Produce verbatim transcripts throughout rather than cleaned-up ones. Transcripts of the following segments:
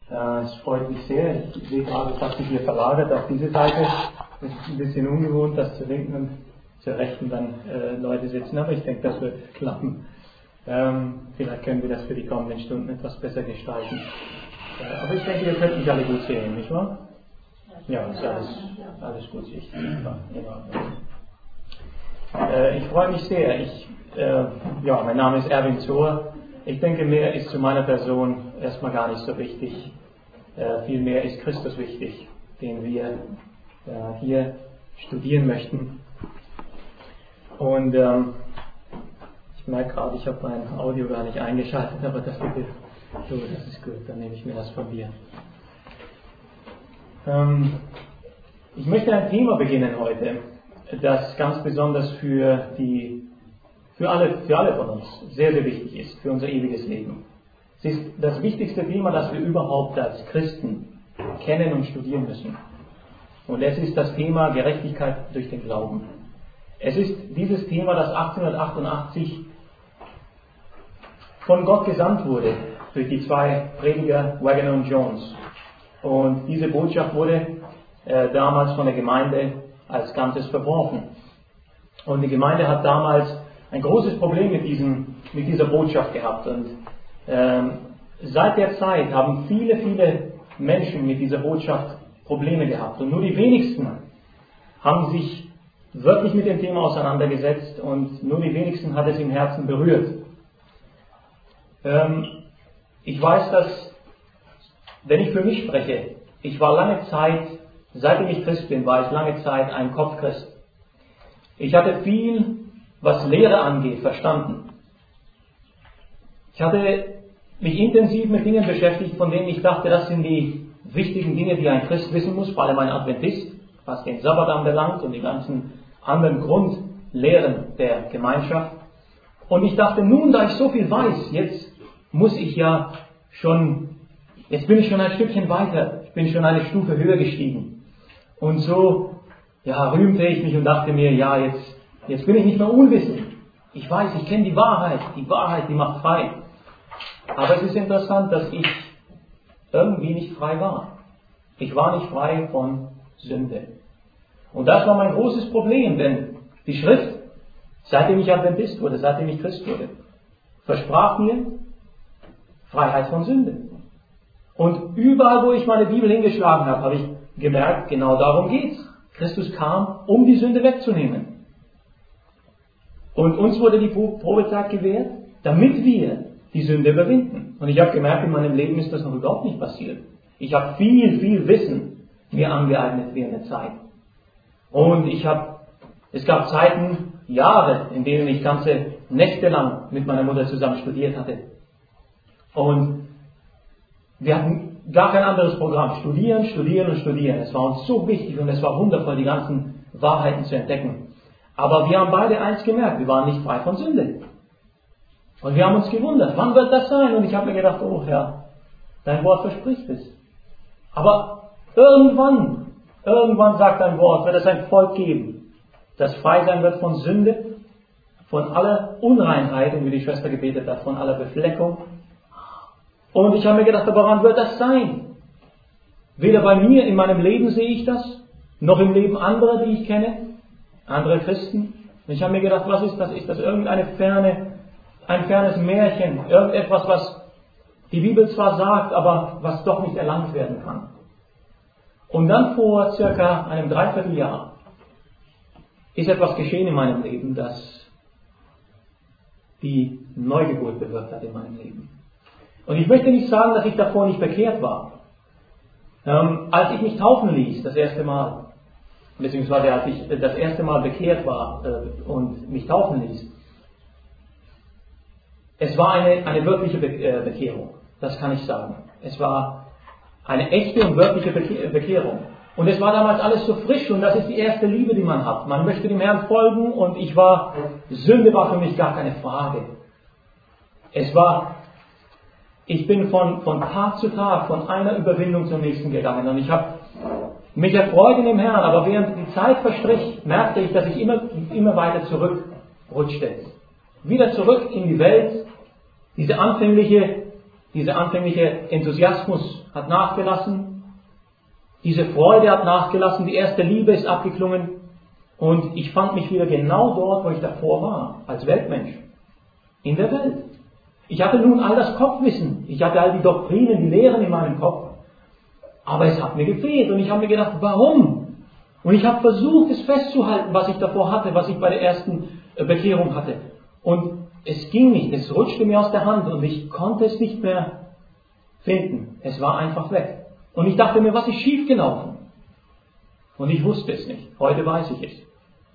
Äh, es freut mich sehr. Ich sehe gerade, es hat sich hier verlagert auf diese Seite. Es ist ein bisschen ungewohnt, dass zur linken und zur rechten dann äh, Leute sitzen, aber ich denke, das wird klappen. Ähm, vielleicht können wir das für die kommenden Stunden etwas besser gestalten. Äh, aber ich denke, ihr könnt mich alle gut sehen, nicht wahr? Ja, ist alles, alles gut sichtbar. Äh, ich freue mich sehr. Ich, äh, ja, mein Name ist Erwin Zohr. Ich denke, mehr ist zu meiner Person erstmal gar nicht so wichtig. Äh, vielmehr ist Christus wichtig, den wir äh, hier studieren möchten. Und ähm, ich merke gerade, ich habe mein Audio gar nicht eingeschaltet, aber das bitte, so, das ist gut, dann nehme ich mir das von dir. Ähm, ich möchte ein Thema beginnen heute, das ganz besonders für die, für alle, für alle von uns sehr, sehr wichtig ist, für unser ewiges Leben. Es ist das wichtigste Thema, das wir überhaupt als Christen kennen und studieren müssen. Und es ist das Thema Gerechtigkeit durch den Glauben. Es ist dieses Thema, das achtzehnhundertachtundachtzig von Gott gesandt wurde durch die zwei Prediger Waggoner und Jones. Und diese Botschaft wurde äh, damals von der Gemeinde als Ganzes verworfen. Und die Gemeinde hat damals ein großes Problem mit, diesem, mit dieser Botschaft gehabt. Und ähm, seit der Zeit haben viele, viele Menschen mit dieser Botschaft Probleme gehabt. Und nur die wenigsten haben sich wirklich mit dem Thema auseinandergesetzt und nur die wenigsten hat es im Herzen berührt. Ähm, ich weiß, dass, wenn ich für mich spreche, ich war lange Zeit, seitdem ich Christ bin, war ich lange Zeit ein Kopfchrist. Ich hatte viel, was Lehre angeht, verstanden. Ich hatte mich intensiv mit Dingen beschäftigt, von denen ich dachte, das sind die wichtigen Dinge, die ein Christ wissen muss, vor allem ein Adventist, was den Sabbat anbelangt und die ganzen anderen Grundlehren der Gemeinschaft. Und ich dachte, nun, da ich so viel weiß, jetzt muss ich ja schon, jetzt bin ich schon ein Stückchen weiter, ich bin schon eine Stufe höher gestiegen. Und so, ja, rühmte ich mich und dachte mir, ja, jetzt, jetzt bin ich nicht mehr unwissend. Ich weiß, ich kenne die Wahrheit, die Wahrheit, die macht frei. Aber es ist interessant, dass ich irgendwie nicht frei war. Ich war nicht frei von Sünde. Und das war mein großes Problem, denn die Schrift, seitdem ich Adventist wurde, seitdem ich Christ wurde, versprach mir Freiheit von Sünde. Und überall, wo ich meine Bibel hingeschlagen habe, habe ich gemerkt, genau darum geht's. Christus kam, um die Sünde wegzunehmen. Und uns wurde die Probezeit gewährt, damit wir die Sünde überwinden. Und ich habe gemerkt, in meinem Leben ist das noch überhaupt nicht passiert. Ich habe viel, viel Wissen mir angeeignet während der Zeit. Und ich habe, es gab Zeiten, Jahre, in denen ich ganze Nächte lang mit meiner Mutter zusammen studiert hatte. Und wir hatten gar kein anderes Programm. Studieren, studieren und studieren. Es war uns so wichtig und es war wundervoll, die ganzen Wahrheiten zu entdecken. Aber wir haben beide eins gemerkt, wir waren nicht frei von Sünde. Und wir haben uns gewundert, wann wird das sein? Und ich habe mir gedacht, oh Herr, dein Wort verspricht es. Aber irgendwann, irgendwann sagt dein Wort, wird es ein Volk geben, das frei sein wird von Sünde, von aller Unreinheit, und wie die Schwester gebetet hat, von aller Befleckung. Und ich habe mir gedacht, aber wann wird das sein? Weder bei mir in meinem Leben sehe ich das, noch im Leben anderer, die ich kenne, andere Christen. Und ich habe mir gedacht, was ist das? Ist das irgendeine ferne, ein fernes Märchen, irgendetwas, was die Bibel zwar sagt, aber was doch nicht erlangt werden kann. Und dann vor circa einem Dreivierteljahr ist etwas geschehen in meinem Leben, das die Neugeburt bewirkt hat in meinem Leben. Und ich möchte nicht sagen, dass ich davor nicht bekehrt war. Ähm, als ich mich taufen ließ, das erste Mal, beziehungsweise als ich das erste Mal bekehrt war äh, und mich taufen ließ, es war eine, eine wirkliche Be- äh, Bekehrung, das kann ich sagen. Es war eine echte und wirkliche Beke- Bekehrung. Und es war damals alles so frisch und das ist die erste Liebe, die man hat. Man möchte dem Herrn folgen und ich war, Sünde war für mich gar keine Frage. Es war, ich bin von, von Tag zu Tag, von einer Überwindung zur nächsten gegangen und ich habe mich erfreut in dem Herrn, aber während die Zeit verstrich, merkte ich, dass ich immer, immer weiter zurückrutschte. Wieder zurück in die Welt, diese anfängliche Dieser anfängliche Enthusiasmus hat nachgelassen. Diese Freude hat nachgelassen. Die erste Liebe ist abgeklungen. Und ich fand mich wieder genau dort, wo ich davor war, als Weltmensch. In der Welt. Ich hatte nun all das Kopfwissen. Ich hatte all die Doktrinen, die Lehren in meinem Kopf. Aber es hat mir gefehlt. Und ich habe mir gedacht, warum? Und ich habe versucht, es festzuhalten, was ich davor hatte, was ich bei der ersten Bekehrung hatte. Und es ging nicht. Es rutschte mir aus der Hand und ich konnte es nicht mehr finden. Es war einfach weg. Und ich dachte mir, was ist schiefgelaufen? Und ich wusste es nicht. Heute weiß ich es.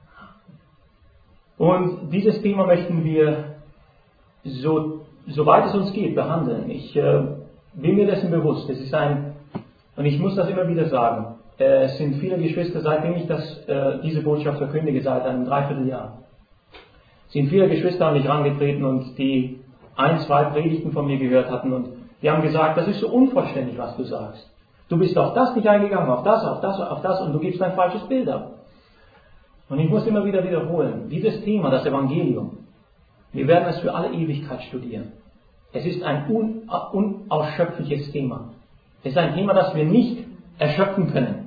Und dieses Thema möchten wir, so, soweit es uns geht, behandeln. Ich äh, bin mir dessen bewusst. Es ist ein, und ich muss das immer wieder sagen, äh, es sind viele Geschwister, seitdem ich das, äh, diese Botschaft verkündige, seit einem Dreivierteljahr, sind viele Geschwister an mich herangetreten und die ein, zwei Predigten von mir gehört hatten und die haben gesagt, das ist so unvollständig, was du sagst. Du bist auf das nicht eingegangen, auf das, auf das, auf das und du gibst ein falsches Bild ab. Und ich muss immer wieder wiederholen, dieses Thema, das Evangelium, wir werden es für alle Ewigkeit studieren. Es ist ein unausschöpfliches Thema. Es ist ein Thema, das wir nicht erschöpfen können.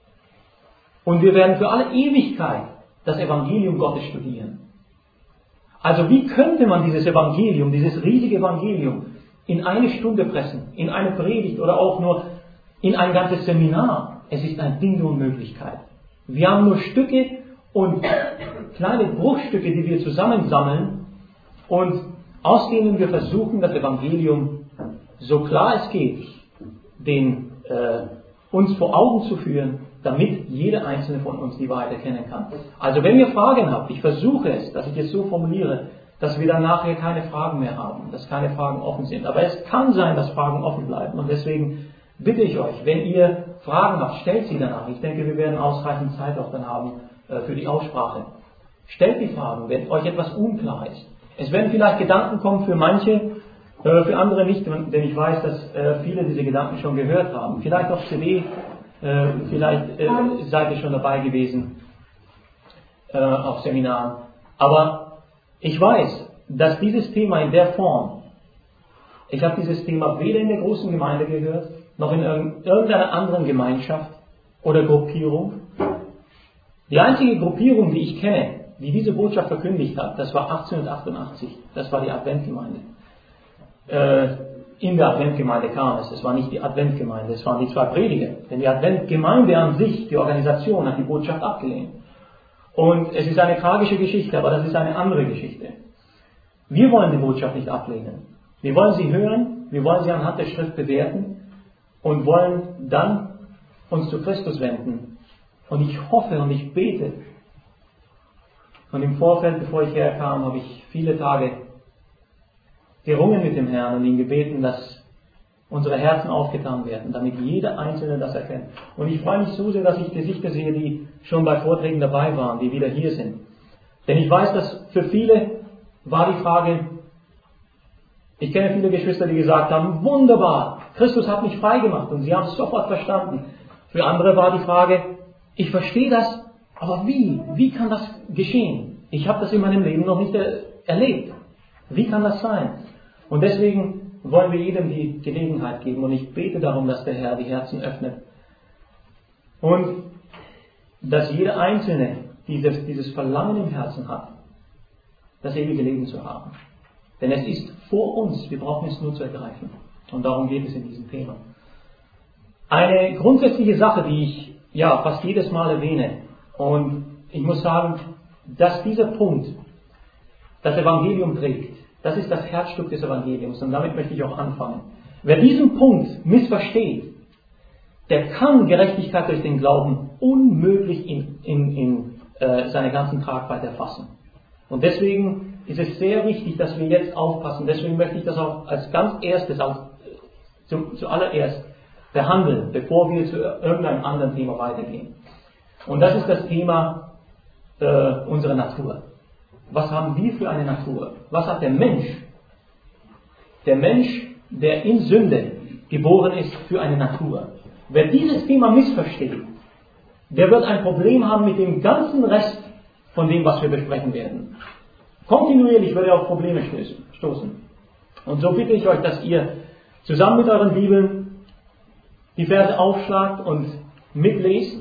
Und wir werden für alle Ewigkeit das Evangelium Gottes studieren. Also wie könnte man dieses Evangelium, dieses riesige Evangelium in eine Stunde pressen, in eine Predigt oder auch nur in ein ganzes Seminar? Es ist ein Ding der Unmöglichkeit. Wir haben nur Stücke und kleine Bruchstücke, die wir zusammensammeln und aus denen wir versuchen, das Evangelium, so klar es geht, den, äh, uns vor Augen zu führen, damit jeder einzelne von uns die Wahrheit erkennen kann. Also wenn ihr Fragen habt, ich versuche es, dass ich es so formuliere, dass wir dann nachher keine Fragen mehr haben, dass keine Fragen offen sind. Aber es kann sein, dass Fragen offen bleiben und deswegen bitte ich euch, wenn ihr Fragen habt, stellt sie danach. Ich denke, wir werden ausreichend Zeit auch dann haben äh, für die Aussprache. Stellt die Fragen, wenn euch etwas unklar ist. Es werden vielleicht Gedanken kommen für manche, äh, für andere nicht, denn ich weiß, dass äh, viele diese Gedanken schon gehört haben. Vielleicht auf C D, äh, vielleicht äh, seid ihr schon dabei gewesen äh, auf Seminaren. Aber ich weiß, dass dieses Thema in der Form, ich habe dieses Thema weder in der großen Gemeinde gehört, noch in irgendeiner anderen Gemeinschaft oder Gruppierung. Die einzige Gruppierung, die ich kenne, die diese Botschaft verkündigt hat, das war achtzehnhundertachtundachtzig, das war die Adventgemeinde. Äh, in der Adventgemeinde kam es, es war nicht die Adventgemeinde, es waren die zwei Prediger. Denn die Adventgemeinde an sich, die Organisation, hat die Botschaft abgelehnt. Und es ist eine tragische Geschichte, aber das ist eine andere Geschichte. Wir wollen die Botschaft nicht ablehnen. Wir wollen sie hören, wir wollen sie anhand der Schrift bewerten und wollen dann uns zu Christus wenden. Und ich hoffe und ich bete. Und im Vorfeld, bevor ich herkam, habe ich viele Tage gerungen mit dem Herrn und ihn gebeten, dass unsere Herzen aufgetan werden, damit jeder Einzelne das erkennt. Und ich freue mich so sehr, dass ich Gesichter sehe, die schon bei Vorträgen dabei waren, die wieder hier sind. Denn ich weiß, dass für viele war die Frage, ich kenne viele Geschwister, die gesagt haben, wunderbar, Christus hat mich frei gemacht und sie haben es sofort verstanden. Für andere war die Frage, ich verstehe das, aber wie? Wie kann das geschehen? Ich habe das in meinem Leben noch nicht er- erlebt. Wie kann das sein? Und deswegen wollen wir jedem die Gelegenheit geben und ich bete darum, dass der Herr die Herzen öffnet. Und dass jeder Einzelne dieses, dieses Verlangen im Herzen hat, das ewige Leben zu haben. Denn es ist vor uns, wir brauchen es nur zu ergreifen. Und darum geht es in diesem Thema. Eine grundsätzliche Sache, die ich ja fast jedes Mal erwähne, und ich muss sagen, dass dieser Punkt das Evangelium trägt, das ist das Herzstück des Evangeliums und damit möchte ich auch anfangen. Wer diesen Punkt missversteht, der kann Gerechtigkeit durch den Glauben unmöglich in, in, in äh, seiner ganzen Tragweite erfassen. Und deswegen ist es sehr wichtig, dass wir jetzt aufpassen. Deswegen möchte ich das auch als ganz erstes, als, zu, zuallererst behandeln, bevor wir zu irgendeinem anderen Thema weitergehen. Und das ist das Thema äh, unserer Natur. Was haben wir für eine Natur? Was hat der Mensch? Der Mensch, der in Sünde geboren ist, für eine Natur. Wer dieses Thema missversteht, der wird ein Problem haben mit dem ganzen Rest von dem, was wir besprechen werden. Kontinuierlich wird er auf Probleme stoßen. Und so bitte ich euch, dass ihr zusammen mit euren Bibeln die Verse aufschlagt und mitlest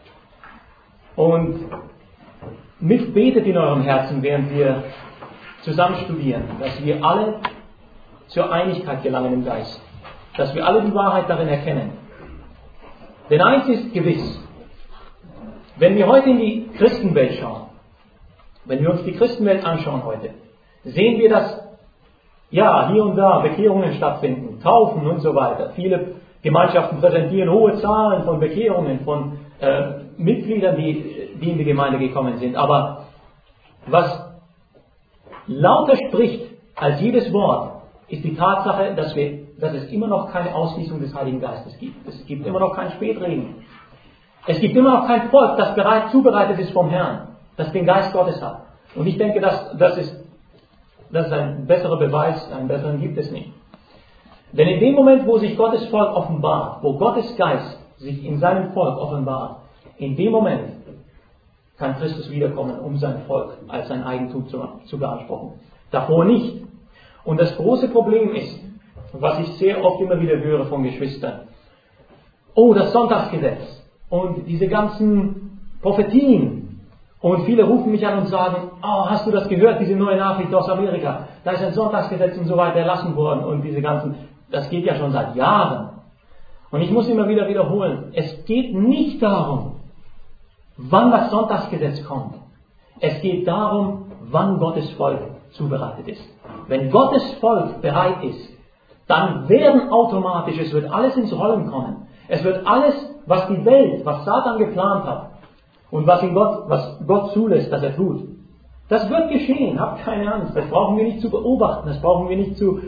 und mitbetet in eurem Herzen, während wir zusammen studieren, dass wir alle zur Einigkeit gelangen im Geist, dass wir alle die Wahrheit darin erkennen. Denn eins ist gewiss, wenn wir heute in die Christenwelt schauen, wenn wir uns die Christenwelt anschauen heute, sehen wir, dass ja, hier und da Bekehrungen stattfinden, Taufen und so weiter. Viele Gemeinschaften präsentieren hohe Zahlen von Bekehrungen, von äh, Mitgliedern, die, die in die Gemeinde gekommen sind. Aber was lauter spricht als jedes Wort, ist die Tatsache, dass, wir, dass es immer noch keine Ausgießung des Heiligen Geistes gibt. Es gibt immer noch kein Spätregen. Es gibt immer noch kein Volk, das bereit, zubereitet ist vom Herrn, das den Geist Gottes hat. Und ich denke, dass, das, ist, das ist ein besserer Beweis, einen besseren gibt es nicht. Denn in dem Moment, wo sich Gottes Volk offenbart, wo Gottes Geist sich in seinem Volk offenbart, in dem Moment kann Christus wiederkommen, um sein Volk als sein Eigentum zu, zu beanspruchen. Davor nicht. Und das große Problem ist, was ich sehr oft immer wieder höre von Geschwistern, oh, das Sonntagsgesetz und diese ganzen Prophetien. Und viele rufen mich an und sagen, oh, hast du das gehört, diese neue Nachricht aus Amerika? Da ist ein Sonntagsgesetz und so weiter erlassen worden und diese ganzen, das geht ja schon seit Jahren. Und ich muss immer wieder wiederholen, es geht nicht darum, wann das Sonntagsgesetz kommt. Es geht darum, wann Gottes Volk zubereitet ist. Wenn Gottes Volk bereit ist, dann werden automatisch, es wird alles ins Rollen kommen. Es wird alles, was die Welt, was Satan geplant hat und was, in Gott, was Gott zulässt, dass er tut, das wird geschehen. Habt keine Angst. Das brauchen wir nicht zu beobachten. Das brauchen wir nicht zu...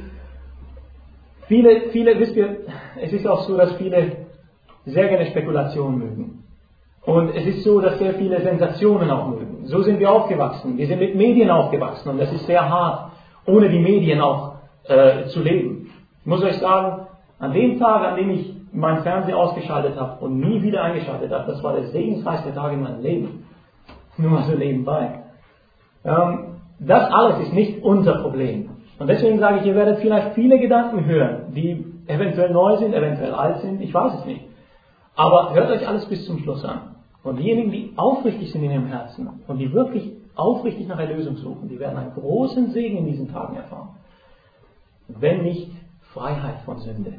Viele, viele, wisst ihr, es ist auch so, dass viele sehr gerne Spekulationen mögen. Und es ist so, dass sehr viele Sensationen auch mögen. So sind wir aufgewachsen. Wir sind mit Medien aufgewachsen und das ist sehr hart, ohne die Medien auch äh, zu leben. Ich muss euch sagen, an dem Tag, an dem ich meinen Fernseher ausgeschaltet habe und nie wieder eingeschaltet habe, das war der segensreichste Tag in meinem Leben. Nur mal so nebenbei. Ähm, das alles ist nicht unser Problem. Und deswegen sage ich, ihr werdet vielleicht viele Gedanken hören, die eventuell neu sind, eventuell alt sind, ich weiß es nicht. Aber hört euch alles bis zum Schluss an. Und diejenigen, die aufrichtig sind in ihrem Herzen und die wirklich aufrichtig nach Erlösung suchen, die werden einen großen Segen in diesen Tagen erfahren. Wenn nicht Freiheit von Sünde.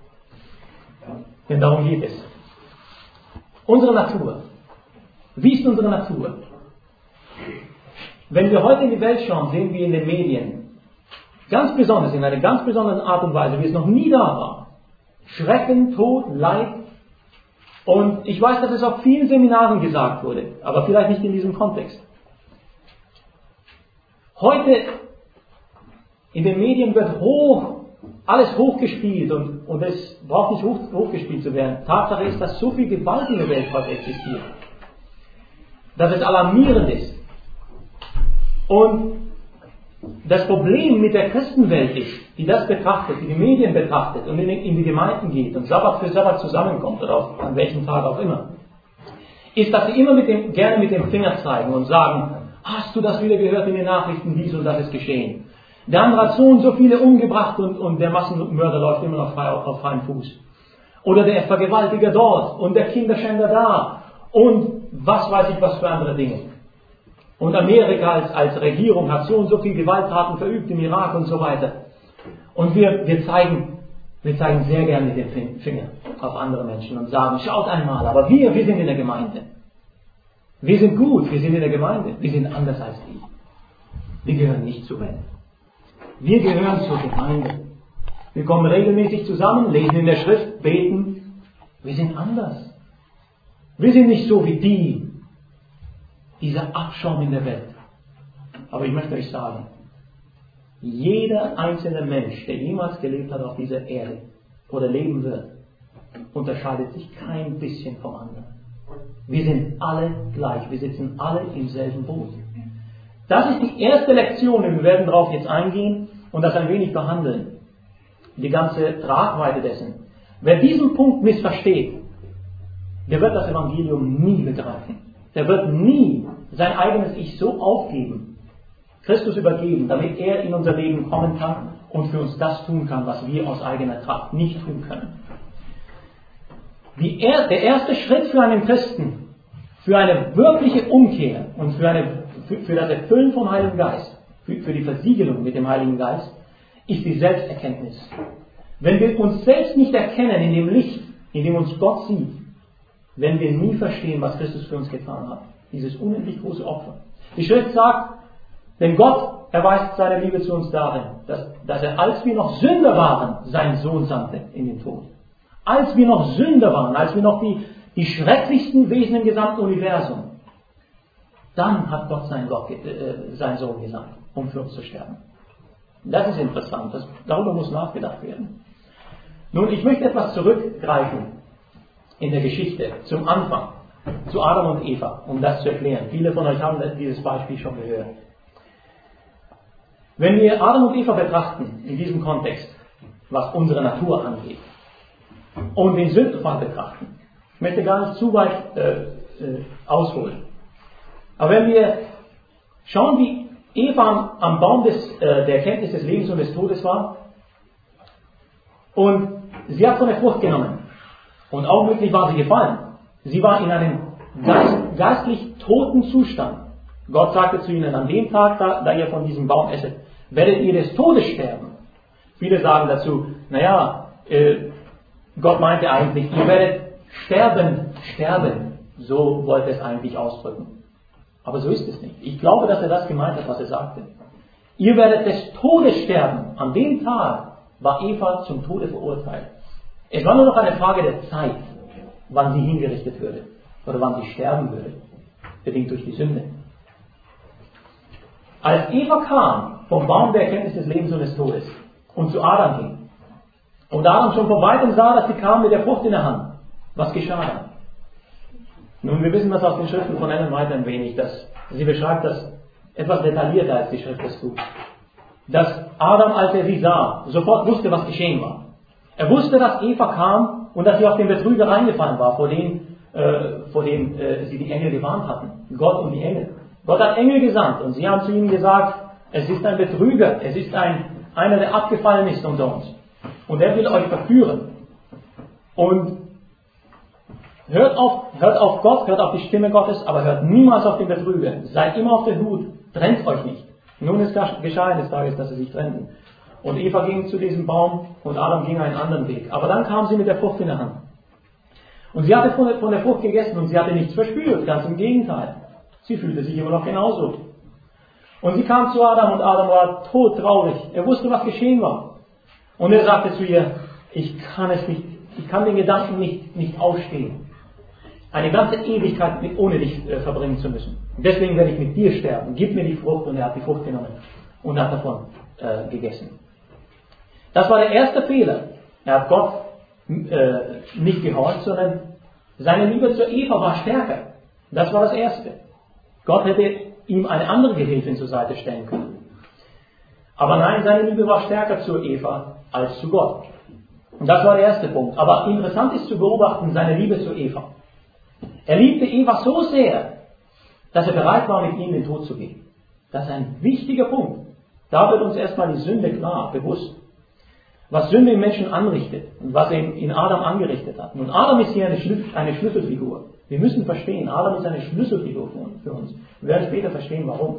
Denn darum geht es. Unsere Natur. Wie ist unsere Natur? Wenn wir heute in die Welt schauen, sehen wir in den Medien, ganz besonders, in einer ganz besonderen Art und Weise, wie es noch nie da war, Schrecken, Tod, Leid. Und ich weiß, dass es auf vielen Seminaren gesagt wurde, aber vielleicht nicht in diesem Kontext. Heute in den Medien wird hoch, alles hochgespielt und, und es braucht nicht hoch, hochgespielt zu werden. Tatsache ist, dass so viel Gewalt in der Welt heute existiert, dass es alarmierend ist. Und das Problem mit der Christenwelt ist, die das betrachtet, die die Medien betrachtet und in die, in die Gemeinden geht und Sabbat für Sabbat zusammenkommt oder auf, an welchem Tag auch immer, ist, dass sie immer mit dem, gerne mit dem Finger zeigen und sagen, hast du das wieder gehört in den Nachrichten, dies und das ist geschehen. Der andere hat so und so viele umgebracht und, und der Massenmörder läuft immer noch frei auf, auf freiem Fuß. Oder der Vergewaltiger dort und der Kinderschänder da und was weiß ich was für andere Dinge. Und Amerika als, als Regierung hat so und so viele Gewalttaten verübt im Irak und so weiter. Und wir, wir, zeigen, wir zeigen sehr gerne mit dem Finger auf andere Menschen und sagen, schaut einmal, aber wir, wir sind in der Gemeinde. Wir sind gut, wir sind in der Gemeinde. Wir sind anders als die. Wir gehören nicht zur Welt. Wir gehören zur Gemeinde. Wir kommen regelmäßig zusammen, lesen in der Schrift, beten. Wir sind anders. Wir sind nicht so wie die, dieser Abschaum in der Welt. Aber ich möchte euch sagen, jeder einzelne Mensch, der jemals gelebt hat auf dieser Erde oder leben wird, unterscheidet sich kein bisschen vom anderen. Wir sind alle gleich, wir sitzen alle im selben Boot. Das ist die erste Lektion und wir werden darauf jetzt eingehen und das ein wenig behandeln. Die ganze Tragweite dessen. Wer diesen Punkt missversteht, der wird das Evangelium nie begreifen. Der wird nie sein eigenes Ich so aufgeben, Christus übergeben, damit er in unser Leben kommen kann und für uns das tun kann, was wir aus eigener Kraft nicht tun können. Die, der erste Schritt für einen Christen, für eine wirkliche Umkehr und für, eine, für, für das Erfüllen vom Heiligen Geist, für, für die Versiegelung mit dem Heiligen Geist, ist die Selbsterkenntnis. Wenn wir uns selbst nicht erkennen in dem Licht, in dem uns Gott sieht, werden wir nie verstehen, was Christus für uns getan hat. Dieses unendlich große Opfer. Die Schrift sagt, denn Gott erweist seine Liebe zu uns darin, dass, dass er, als wir noch Sünder waren, seinen Sohn sandte in den Tod. Als wir noch Sünder waren, als wir noch die, die schrecklichsten Wesen im gesamten Universum, dann hat Gott seinen, Gott, äh, seinen Sohn gesandt, um für uns zu sterben. Das ist interessant, das, darüber muss nachgedacht werden. Nun, ich möchte etwas zurückgreifen in der Geschichte, zum Anfang, zu Adam und Eva, um das zu erklären. Viele von euch haben dieses Beispiel schon gehört. Wenn wir Adam und Eva betrachten, in diesem Kontext, was unsere Natur angeht, und den Sündenfall betrachten, ich möchte gar nicht zu weit äh, äh, ausholen, aber wenn wir schauen, wie Eva am, am Baum des, äh, der Erkenntnis des Lebens und des Todes war, und sie hat von der Frucht genommen, und augenblicklich war sie gefallen. Sie war in einem geist, geistlich toten Zustand. Gott sagte zu ihnen, an dem Tag, da, da ihr von diesem Baum esset, werdet ihr des Todes sterben. Viele sagen dazu, naja, äh, Gott meinte eigentlich, ihr werdet sterben, sterben. So wollte es eigentlich ausdrücken. Aber so ist es nicht. Ich glaube, dass er das gemeint hat, was er sagte. Ihr werdet des Todes sterben. An dem Tag war Eva zum Tode verurteilt. Es war nur noch eine Frage der Zeit, wann sie hingerichtet würde oder wann sie sterben würde, bedingt durch die Sünde. Als Eva kam vom Baum der Erkenntnis des Lebens und des Todes und zu Adam ging und Adam schon von weitem sah, dass sie kam mit der Frucht in der Hand, was geschah dann? Nun, wir wissen das aus den Schriften von Ellen White ein wenig, dass sie beschreibt das etwas detaillierter, als die Schrift das tut. Dass Adam, als er sie sah, sofort wusste, was geschehen war. Er wusste, dass Eva kam und dass sie auf den Betrüger reingefallen war, vor dem, äh, vor dem äh, sie die Engel gewarnt hatten. Gott und die Engel. Gott hat Engel gesandt und sie haben zu ihm gesagt, es ist ein Betrüger, es ist ein, einer, der abgefallen ist unter uns. Und er will euch verführen. Und hört auf, hört auf Gott, hört auf die Stimme Gottes, aber hört niemals auf den Betrüger. Seid immer auf der Hut, trennt euch nicht. Nun ist geschah eines Tages, dass sie sich trennten. Und Eva ging zu diesem Baum und Adam ging einen anderen Weg. Aber dann kam sie mit der Frucht in der Hand. Und sie hatte von der, von der Frucht gegessen und sie hatte nichts verspürt, ganz im Gegenteil. Sie fühlte sich immer noch genauso. Und sie kam zu Adam und Adam war todtraurig. Er wusste, was geschehen war. Und er sagte zu ihr, ich kann es nicht, ich kann den Gedanken nicht, nicht ausstehen, eine ganze Ewigkeit mit, ohne dich äh, verbringen zu müssen. Deswegen werde ich mit dir sterben. Gib mir die Frucht. Und er hat die Frucht genommen und hat davon äh, gegessen. Das war der erste Fehler. Er hat Gott äh, nicht gehorcht, sondern seine Liebe zur Eva war stärker. Das war das Erste. Gott hätte ihm eine andere Gehilfin zur Seite stellen können. Aber nein, seine Liebe war stärker zu Eva als zu Gott. Und das war der erste Punkt. Aber interessant ist zu beobachten, seine Liebe zu Eva. Er liebte Eva so sehr, dass er bereit war, mit ihm in den Tod zu gehen. Das ist ein wichtiger Punkt. Da wird uns erstmal die Sünde klar, bewusst. Was Sünde im Menschen anrichtet und was er in Adam angerichtet hat. Nun, Adam ist hier eine, Schlüssel, eine Schlüsselfigur. Wir müssen verstehen, Adam ist eine Schlüsselfigur für uns. Wir werden später verstehen, warum.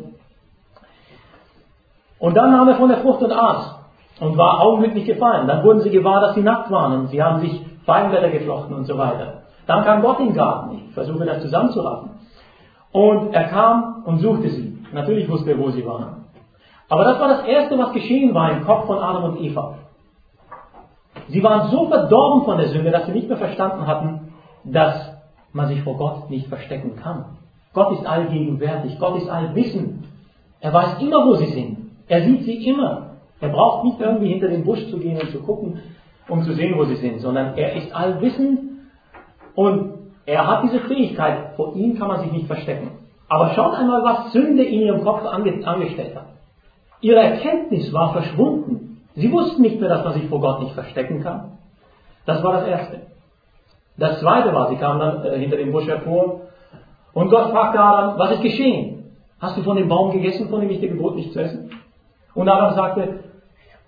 Und dann nahm er von der Frucht und aß und war augenblicklich gefallen. Dann wurden sie gewahr, dass sie nackt waren und sie haben sich Feigenblätter geflochten und so weiter. Dann kam Gott in den Garten. Ich versuche das zusammenzuraffen. Und er kam und suchte sie. Natürlich wusste er, wo sie waren. Aber das war das Erste, was geschehen war im Kopf von Adam und Eva. Sie waren so verdorben von der Sünde, dass sie nicht mehr verstanden hatten, dass man sich vor Gott nicht verstecken kann. Gott ist allgegenwärtig, Gott ist allwissend. Er weiß immer, wo sie sind. Er sieht sie immer. Er braucht nicht irgendwie hinter den Busch zu gehen und zu gucken, um zu sehen, wo sie sind, sondern er ist allwissend und er hat diese Fähigkeit. Vor ihm kann man sich nicht verstecken. Aber schaut einmal, was Sünde in ihrem Kopf angestellt hat. Ihre Erkenntnis war verschwunden. Sie wussten nicht mehr, dass man sich vor Gott nicht verstecken kann. Das war das Erste. Das Zweite war, sie kamen dann äh, hinter dem Busch hervor und Gott fragte Adam, was ist geschehen? Hast du von dem Baum gegessen, von dem ich dir gebot, nicht zu essen? Und Adam sagte,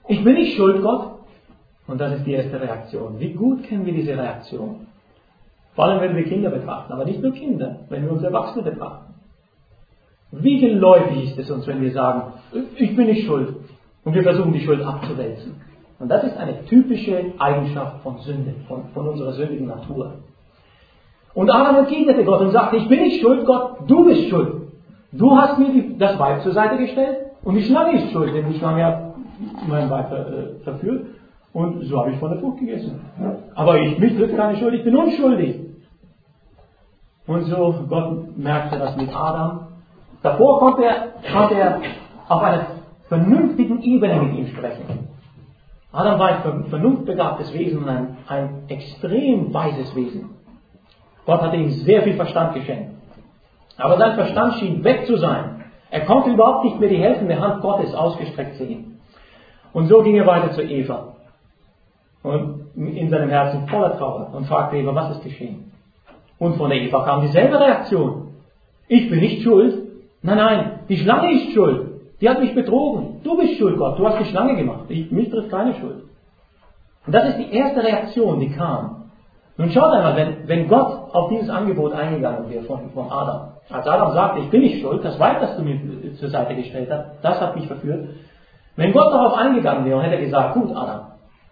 Ich bin nicht schuld, Gott. Und das ist die erste Reaktion. Wie gut kennen wir diese Reaktion? Vor allem, wenn wir Kinder betrachten, aber nicht nur Kinder, wenn wir uns Erwachsene betrachten. Wie geläufig ist es uns, wenn wir sagen, ich bin nicht schuld, und wir versuchen, die Schuld abzuwälzen. Und das ist eine typische Eigenschaft von Sünde, von, von unserer sündigen Natur. Und Adam entgegnete Gott und sagte, ich bin nicht schuld, Gott, du bist schuld. Du hast mir die, das Weib zur Seite gestellt und die Schlange ist schuld, denn die Schlange hat mein Weib äh, verführt und so habe ich von der Frucht gegessen. Aber ich, mich trifft keine Schuld, ich bin unschuldig. Und so, Gott merkte das mit Adam. Davor konnte er, konnte er auf einer vernünftigen Ebene mit ihm sprechen. Adam war ein vernunftbegabtes Wesen und ein, ein extrem weises Wesen. Gott hatte ihm sehr viel Verstand geschenkt. Aber sein Verstand schien weg zu sein. Er konnte überhaupt nicht mehr die helfende Hand Gottes ausgestreckt sehen. Und so ging er weiter zu Eva. Und in seinem Herzen voller Trauer und fragte Eva, was ist geschehen? Und von der Eva kam dieselbe Reaktion. Ich bin nicht schuld. Nein, nein, die Schlange ist schuld. Die hat mich betrogen. Du bist schuld, Gott. Du hast die Schlange gemacht. Ich, mich trifft keine Schuld. Und das ist die erste Reaktion, die kam. Nun schaut einmal, wenn, wenn Gott auf dieses Angebot eingegangen wäre von, von Adam. Als Adam sagte, ich bin nicht schuld, das Weib, das du mir zur Seite gestellt hast, das hat mich verführt. Wenn Gott darauf eingegangen wäre und hätte gesagt, gut Adam,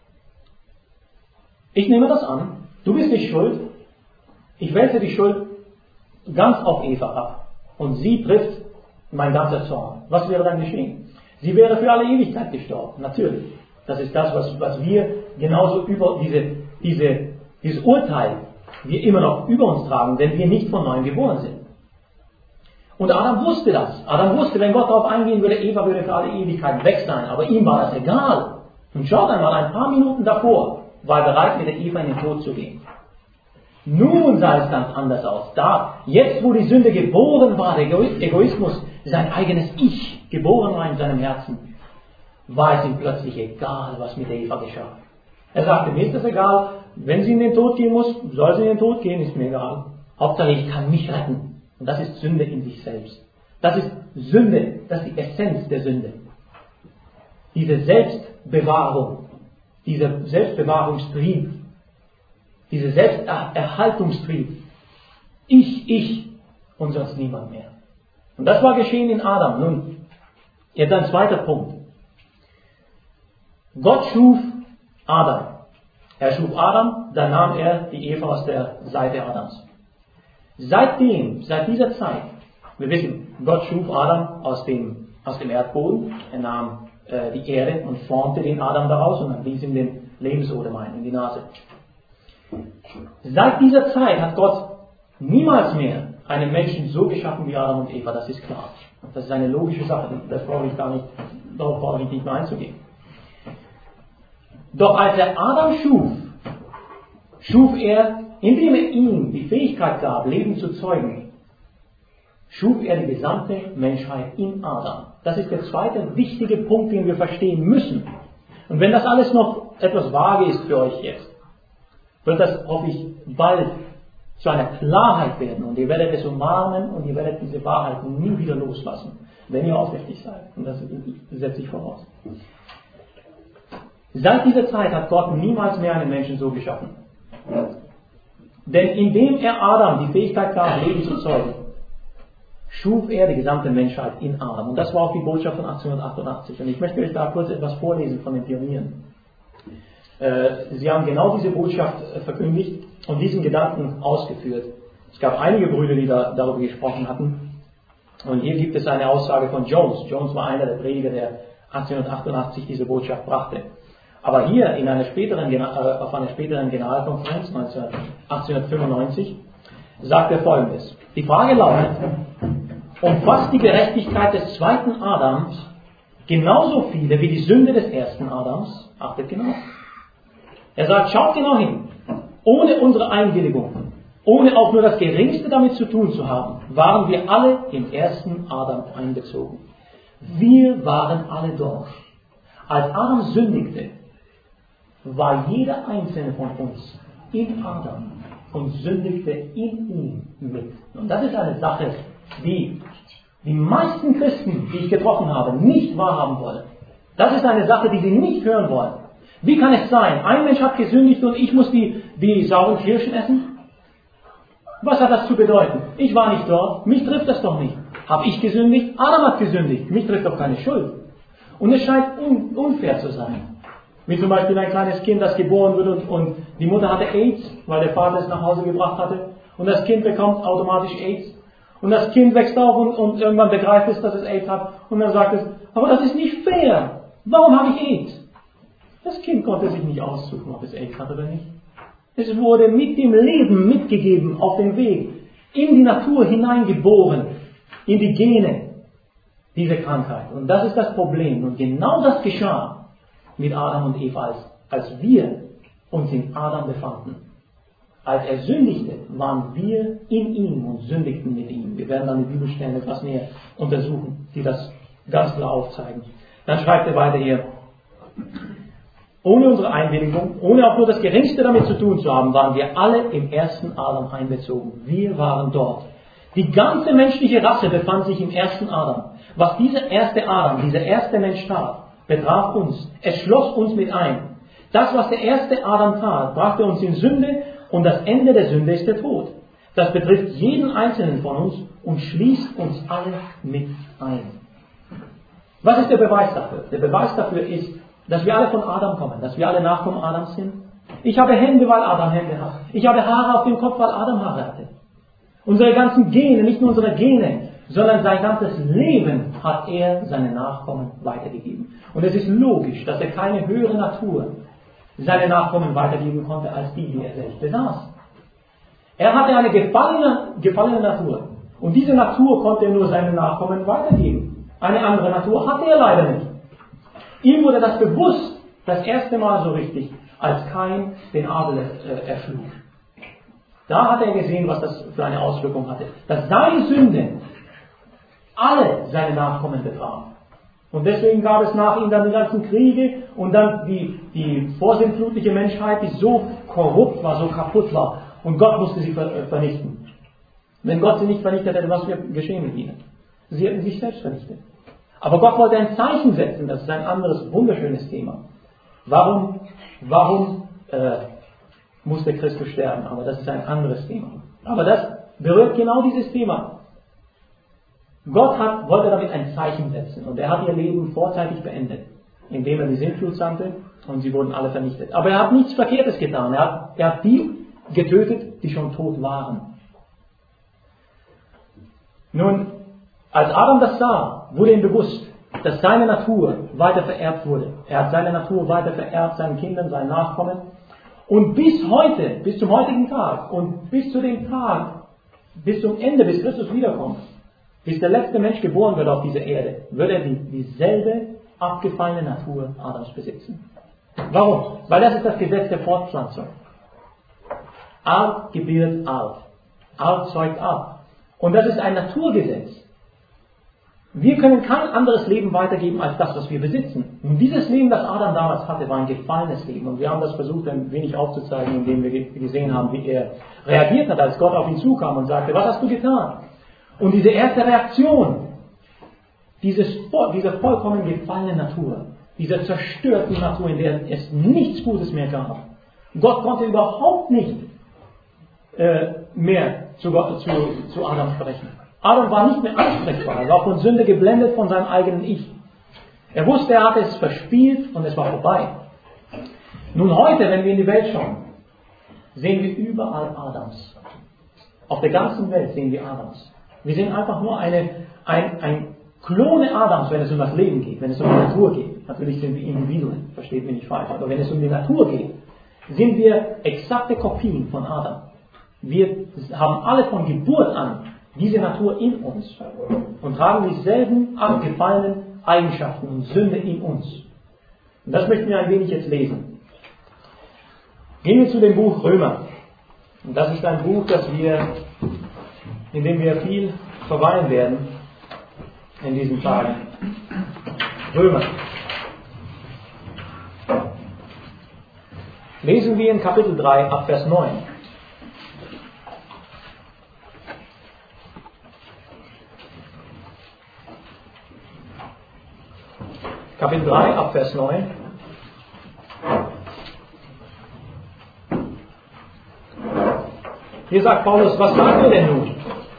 ich nehme das an, du bist nicht schuld, ich wälze die Schuld ganz auf Eva ab. Und sie trifft mein ganzer Zorn. Was wäre dann geschehen? Sie wäre für alle Ewigkeit gestorben, natürlich. Das ist das, was, was wir genauso über diese, diese, dieses Urteil wir immer noch über uns tragen, wenn wir nicht von neuem geboren sind. Und Adam wusste das. Adam wusste, wenn Gott darauf eingehen würde, Eva würde für alle Ewigkeit weg sein. Aber ihm war das egal. Und schaut einmal, ein paar Minuten davor war er bereit, mit der Eva in den Tod zu gehen. Nun sah es ganz anders aus. Da, jetzt wo die Sünde geboren war, der Egoismus, sein eigenes Ich geboren war in seinem Herzen, war es ihm plötzlich egal, was mit Eva geschah. Er sagte, mir ist das egal, wenn sie in den Tod gehen muss, soll sie in den Tod gehen, ist mir egal. Hauptsache, ich kann mich retten. Und das ist Sünde in sich selbst. Das ist Sünde, das ist die Essenz der Sünde. Diese Selbstbewahrung, dieser Selbstbewahrungstrieb, dieser Selbsterhaltungstrieb. Ich, ich und sonst niemand mehr. Und das war geschehen in Adam. Nun, jetzt ein zweiter Punkt. Gott schuf Adam. Er schuf Adam, dann nahm er die Eva aus der Seite Adams. Seitdem, seit dieser Zeit, wir wissen, Gott schuf Adam aus dem, aus dem Erdboden. Er nahm äh, die Erde und formte den Adam daraus und dann ließ ihm den Lebensodem ein in die Nase. Seit dieser Zeit hat Gott niemals mehr einen Menschen so geschaffen wie Adam und Eva, das ist klar. Das ist eine logische Sache, das brauche ich gar nicht, darauf brauche ich nicht mehr einzugehen. Doch als er Adam schuf, schuf er, indem er ihm die Fähigkeit gab, Leben zu zeugen, schuf er die gesamte Menschheit in Adam. Das ist der zweite wichtige Punkt, den wir verstehen müssen. Und wenn das alles noch etwas vage ist für euch jetzt, wird das, hoffe ich, bald zu einer Klarheit werden und ihr werdet es umarmen und ihr werdet diese Wahrheiten nie wieder loslassen, wenn ihr aufrichtig seid. Und das setze ich voraus. Seit dieser Zeit hat Gott niemals mehr einen Menschen so geschaffen. Denn indem er Adam die Fähigkeit gab, Leben zu zeugen, schuf er die gesamte Menschheit in Adam. Und das war auch die Botschaft von achtzehnhundertachtundachtzig. Und ich möchte euch da kurz etwas vorlesen von den Pionieren. Sie haben genau diese Botschaft verkündigt und diesen Gedanken ausgeführt. Es gab einige Brüder, die da, darüber gesprochen hatten. Und hier gibt es eine Aussage von Jones. Jones war einer der Prediger, der achtzehnhundertachtundachtzig diese Botschaft brachte. Aber hier in einer späteren, auf einer späteren Generalkonferenz achtzehnhundertfünfundneunzig sagt er Folgendes. Die Frage lautet, umfasst die Gerechtigkeit des zweiten Adams genauso viele wie die Sünde des ersten Adams? Achtet genau. Er sagt, schaut genau hin. Ohne unsere Einwilligung, ohne auch nur das Geringste damit zu tun zu haben, waren wir alle im ersten Adam einbezogen. Wir waren alle dort. Als Adam sündigte, war jeder einzelne von uns in Adam und sündigte in ihm mit. Und das ist eine Sache, die die meisten Christen, die ich getroffen habe, nicht wahrhaben wollen. Das ist eine Sache, die sie nicht hören wollen. Wie kann es sein, ein Mensch hat gesündigt und ich muss die, die sauren Kirschen essen? Was hat das zu bedeuten? Ich war nicht dort, mich trifft das doch nicht. Habe ich gesündigt? Adam hat gesündigt, mich trifft doch keine Schuld. Und es scheint un, unfair zu sein. Wie zum Beispiel ein kleines Kind, das geboren wird und, und die Mutter hatte AIDS, weil der Vater es nach Hause gebracht hatte. Und das Kind bekommt automatisch AIDS. Und das Kind wächst auf und, und irgendwann begreift es, dass es AIDS hat. Und dann sagt es, aber das ist nicht fair. Warum habe ich AIDS? Das Kind konnte sich nicht aussuchen, ob es AIDS hat oder nicht. Es wurde mit dem Leben mitgegeben auf den Weg, in die Natur hineingeboren, in die Gene, diese Krankheit. Und das ist das Problem. Und genau das geschah mit Adam und Eva, als, als wir uns in Adam befanden. Als er sündigte, waren wir in ihm und sündigten mit ihm. Wir werden dann die Bibelstellen etwas näher untersuchen, die das ganz klar aufzeigen. Dann schreibt er weiter hier, ohne unsere Einwilligung, ohne auch nur das Geringste damit zu tun zu haben, waren wir alle im ersten Adam einbezogen. Wir waren dort. Die ganze menschliche Rasse befand sich im ersten Adam. Was dieser erste Adam, dieser erste Mensch tat, betraf uns. Es schloss uns mit ein. Das, was der erste Adam tat, brachte uns in Sünde und das Ende der Sünde ist der Tod. Das betrifft jeden Einzelnen von uns und schließt uns alle mit ein. Was ist der Beweis dafür? Der Beweis dafür ist, dass wir alle von Adam kommen, dass wir alle Nachkommen Adams sind. Ich habe Hände, weil Adam Hände hat. Ich habe Haare auf dem Kopf, weil Adam Haare hatte. Unsere ganzen Gene, nicht nur unsere Gene, sondern sein ganzes Leben hat er seine Nachkommen weitergegeben. Und es ist logisch, dass er keine höhere Natur seine Nachkommen weitergeben konnte, als die, die er selbst besaß. Er hatte eine gefallene, gefallene Natur. Und diese Natur konnte er nur seinen Nachkommen weitergeben. Eine andere Natur hatte er leider nicht. Ihm wurde das bewusst, das erste Mal so richtig, als Kain den Abel äh, erschlug. Da hat er gesehen, was das für eine Auswirkung hatte. Dass seine Sünde alle seine Nachkommen betraf. Und deswegen gab es nach ihm dann die ganzen Kriege und dann die, die vorsintflutliche Menschheit, die so korrupt war, so kaputt war. Und Gott musste sie vernichten. Wenn Gott sie nicht vernichtet hätte, was wäre geschehen mit ihnen? Sie hätten sich selbst vernichtet. Aber Gott wollte ein Zeichen setzen, das ist ein anderes, wunderschönes Thema. Warum, warum äh, musste Christus sterben? Aber das ist ein anderes Thema. Aber das berührt genau dieses Thema. Gott hat, wollte damit ein Zeichen setzen und er hat ihr Leben vorzeitig beendet, indem er die Sintflut sandte und sie wurden alle vernichtet. Aber er hat nichts Verkehrtes getan. Er hat, er hat die getötet, die schon tot waren. Nun, als Adam das sah, wurde ihm bewusst, dass seine Natur weiter vererbt wurde. Er hat seine Natur weiter vererbt, seinen Kindern, seinen Nachkommen. Und bis heute, bis zum heutigen Tag und bis zu dem Tag, bis zum Ende, bis Christus wiederkommt, bis der letzte Mensch geboren wird auf dieser Erde, wird er die, dieselbe abgefallene Natur Adams besitzen. Warum? Weil das ist das Gesetz der Fortpflanzung. Alt gebiert alt. Alt zeugt ab. Und das ist ein Naturgesetz. Wir können kein anderes Leben weitergeben als das, was wir besitzen. Und dieses Leben, das Adam damals hatte, war ein gefallenes Leben. Und wir haben das versucht, ein wenig aufzuzeigen, indem wir gesehen haben, wie er reagiert hat, als Gott auf ihn zukam und sagte, was hast du getan? Und diese erste Reaktion, dieses, diese vollkommen gefallene Natur, diese zerstörte Natur, in der es nichts Gutes mehr gab. Gott konnte überhaupt nicht äh, mehr zu, Gott, zu, zu Adam sprechen. Adam war nicht mehr ansprechbar. Er war von Sünde geblendet von seinem eigenen Ich. Er wusste, er hatte es verspielt und es war vorbei. Nun heute, wenn wir in die Welt schauen, sehen wir überall Adams. Auf der ganzen Welt sehen wir Adams. Wir sehen einfach nur eine, ein, ein Klone Adams, wenn es um das Leben geht, wenn es um die Natur geht. Natürlich sind wir Individuen, versteht mich nicht falsch. Aber wenn es um die Natur geht, sind wir exakte Kopien von Adam. Wir haben alle von Geburt an diese Natur in uns und tragen dieselben abgefallenen Eigenschaften und Sünde in uns. Und das möchten wir ein wenig jetzt lesen. Gehen wir zu dem Buch Römer. Und das ist ein Buch, das wir, in dem wir viel verweilen werden in diesen Tagen. Römer. Lesen wir in Kapitel drei ab Vers neun. Kapitel drei, ab Vers neun. Hier sagt Paulus, was sagen wir denn nun?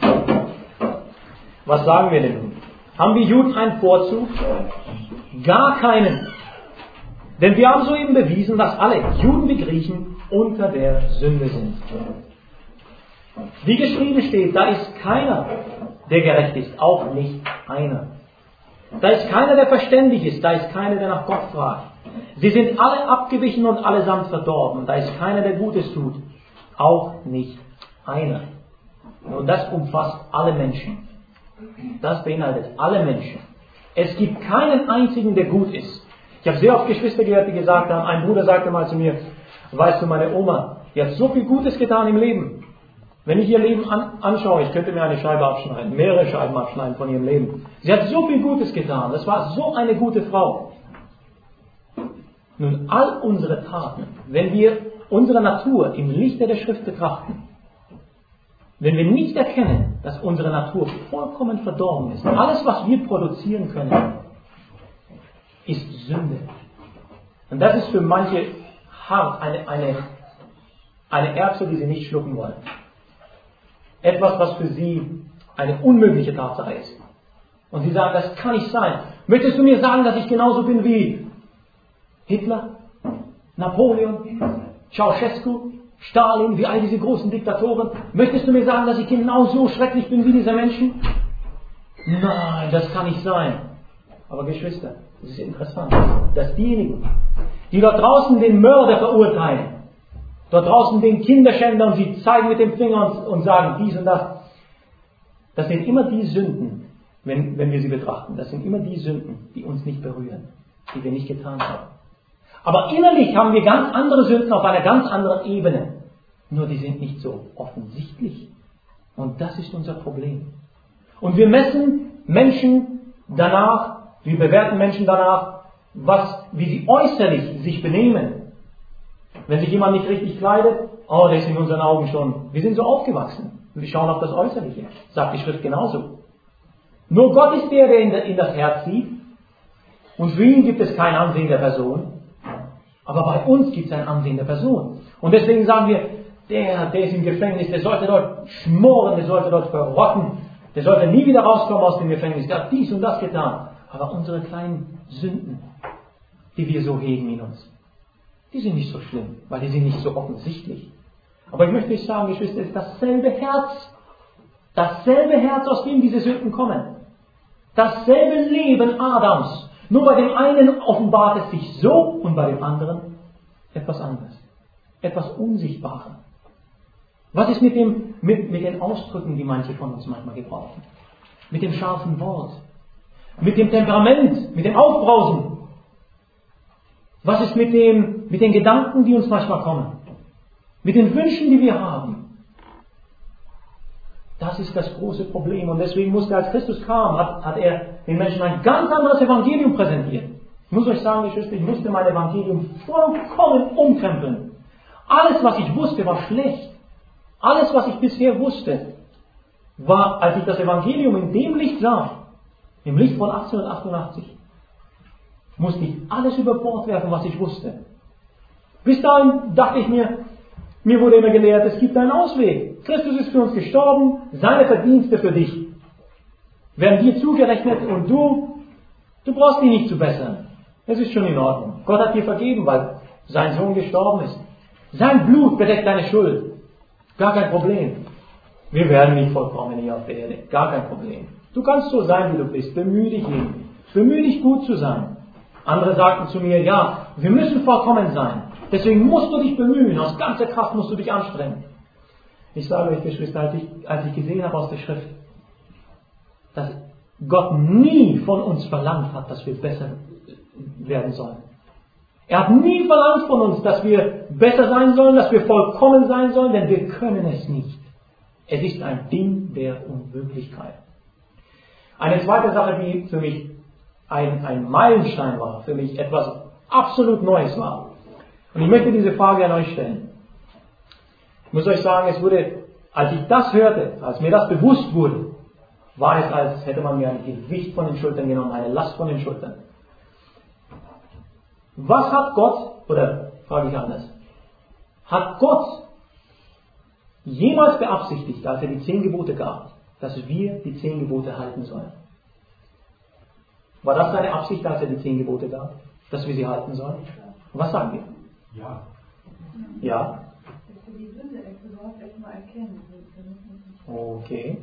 Was sagen wir denn nun? Haben wir Juden einen Vorzug? Gar keinen. Denn wir haben soeben bewiesen, dass alle, Juden wie Griechen, unter der Sünde sind. Wie geschrieben steht, da ist keiner, der gerecht ist, auch nicht einer. Da ist keiner, der verständig ist, da ist keiner, der nach Gott fragt. Sie sind alle abgewichen und allesamt verdorben, da ist keiner, der Gutes tut, auch nicht einer. Und das umfasst alle Menschen. Das beinhaltet alle Menschen. Es gibt keinen einzigen, der gut ist. Ich habe sehr oft Geschwister gehört, die gesagt haben, ein Bruder sagte mal zu mir, weißt du, meine Oma, die hat so viel Gutes getan im Leben. Wenn ich ihr Leben an, anschaue, ich könnte mir eine Scheibe abschneiden, mehrere Scheiben abschneiden von ihrem Leben. Sie hat so viel Gutes getan, das war so eine gute Frau. Nun, all unsere Taten, wenn wir unsere Natur im Lichte der Schrift betrachten, wenn wir nicht erkennen, dass unsere Natur vollkommen verdorben ist, alles, was wir produzieren können, ist Sünde. Und das ist für manche hart, eine, eine, eine Erbse, die sie nicht schlucken wollen. Etwas, was für sie eine unmögliche Tatsache ist. Und sie sagen, das kann nicht sein. Möchtest du mir sagen, dass ich genauso bin wie Hitler, Napoleon, Ceausescu, Stalin, wie all diese großen Diktatoren? Möchtest du mir sagen, dass ich genauso schrecklich bin wie diese Menschen? Nein, das kann nicht sein. Aber Geschwister, es ist interessant, dass diejenigen, die dort draußen den Mörder verurteilen, dort draußen den Kinderschänder und sie zeigen mit dem Finger und, und sagen dies und das, das sind immer die Sünden, wenn, wenn wir sie betrachten, das sind immer die Sünden, die uns nicht berühren, die wir nicht getan haben. Aber innerlich haben wir ganz andere Sünden auf einer ganz anderen Ebene. Nur die sind nicht so offensichtlich. Und das ist unser Problem. Und wir messen Menschen danach, wir bewerten Menschen danach, was, wie sie äußerlich sich benehmen. Wenn sich jemand nicht richtig kleidet, oh, der ist in unseren Augen schon. Wir sind so aufgewachsen. Wir schauen auf das Äußerliche. Sagt die Schrift genauso. Nur Gott ist der, der in, in das Herz sieht. Und für ihn gibt es kein Ansehen der Person. Aber bei uns gibt es ein Ansehen der Person. Und deswegen sagen wir, der, der ist im Gefängnis, der sollte dort schmoren, der sollte dort verrotten, der sollte nie wieder rauskommen aus dem Gefängnis, der hat dies und das getan. Aber unsere kleinen Sünden, die wir so hegen in uns, die sind nicht so schlimm, weil die sind nicht so offensichtlich. Aber ich möchte euch sagen, Geschwister, es ist dasselbe Herz, dasselbe Herz, aus dem diese Sünden kommen. Dasselbe Leben Adams. Nur bei dem einen offenbart es sich so und bei dem anderen etwas anderes. Etwas Unsichtbarer. Was ist mit, dem, mit, mit den Ausdrücken, die manche von uns manchmal gebrauchen? Mit dem scharfen Wort. Mit dem Temperament. Mit dem Aufbrausen. Was ist mit, dem, mit den Gedanken, die uns manchmal kommen? Mit den Wünschen, die wir haben? Das ist das große Problem. Und deswegen musste, als Christus kam, hat, hat er den Menschen ein ganz anderes Evangelium präsentiert. Ich muss euch sagen, Geschwister, ich musste mein Evangelium vollkommen umkrempeln. Alles, was ich wusste, war schlecht. Alles, was ich bisher wusste, war, als ich das Evangelium in dem Licht sah, im Licht von achtzehnhundertachtundachtzig, musste ich alles über Bord werfen, was ich wusste. Bis dahin dachte ich mir, mir wurde immer gelehrt, es gibt einen Ausweg. Christus ist für uns gestorben, seine Verdienste für dich werden dir zugerechnet und du, du brauchst dich nicht zu bessern. Es ist schon in Ordnung. Gott hat dir vergeben, weil sein Sohn gestorben ist. Sein Blut bedeckt deine Schuld. Gar kein Problem. Wir werden nicht vollkommen hier auf der Erde. Gar kein Problem. Du kannst so sein, wie du bist. Bemühe dich eben. Bemühe dich, gut zu sein. Andere sagten zu mir, ja, wir müssen vollkommen sein. Deswegen musst du dich bemühen. Aus ganzer Kraft musst du dich anstrengen. Ich sage euch, Geschwister, als ich, als ich gesehen habe aus der Schrift, dass Gott nie von uns verlangt hat, dass wir besser werden sollen. Er hat nie verlangt von uns, dass wir besser sein sollen, dass wir vollkommen sein sollen, denn wir können es nicht. Es ist ein Ding der Unmöglichkeit. Eine zweite Sache, die für mich ein, ein Meilenstein war, für mich etwas absolut Neues war. Und ich möchte diese Frage an euch stellen. Ich muss euch sagen, es wurde, als ich das hörte, als mir das bewusst wurde, war es, als hätte man mir ein Gewicht von den Schultern genommen, eine Last von den Schultern. Was hat Gott, oder frage ich anders, hat Gott jemals beabsichtigt, als er die zehn Gebote gab, dass wir die zehn Gebote halten sollen? War das seine Absicht, als er die zehn Gebote gab, dass wir sie halten sollen? Und was sagen wir? Ja. Ja. Dass wir die Sünde überhaupt erstmal erkennen. Okay.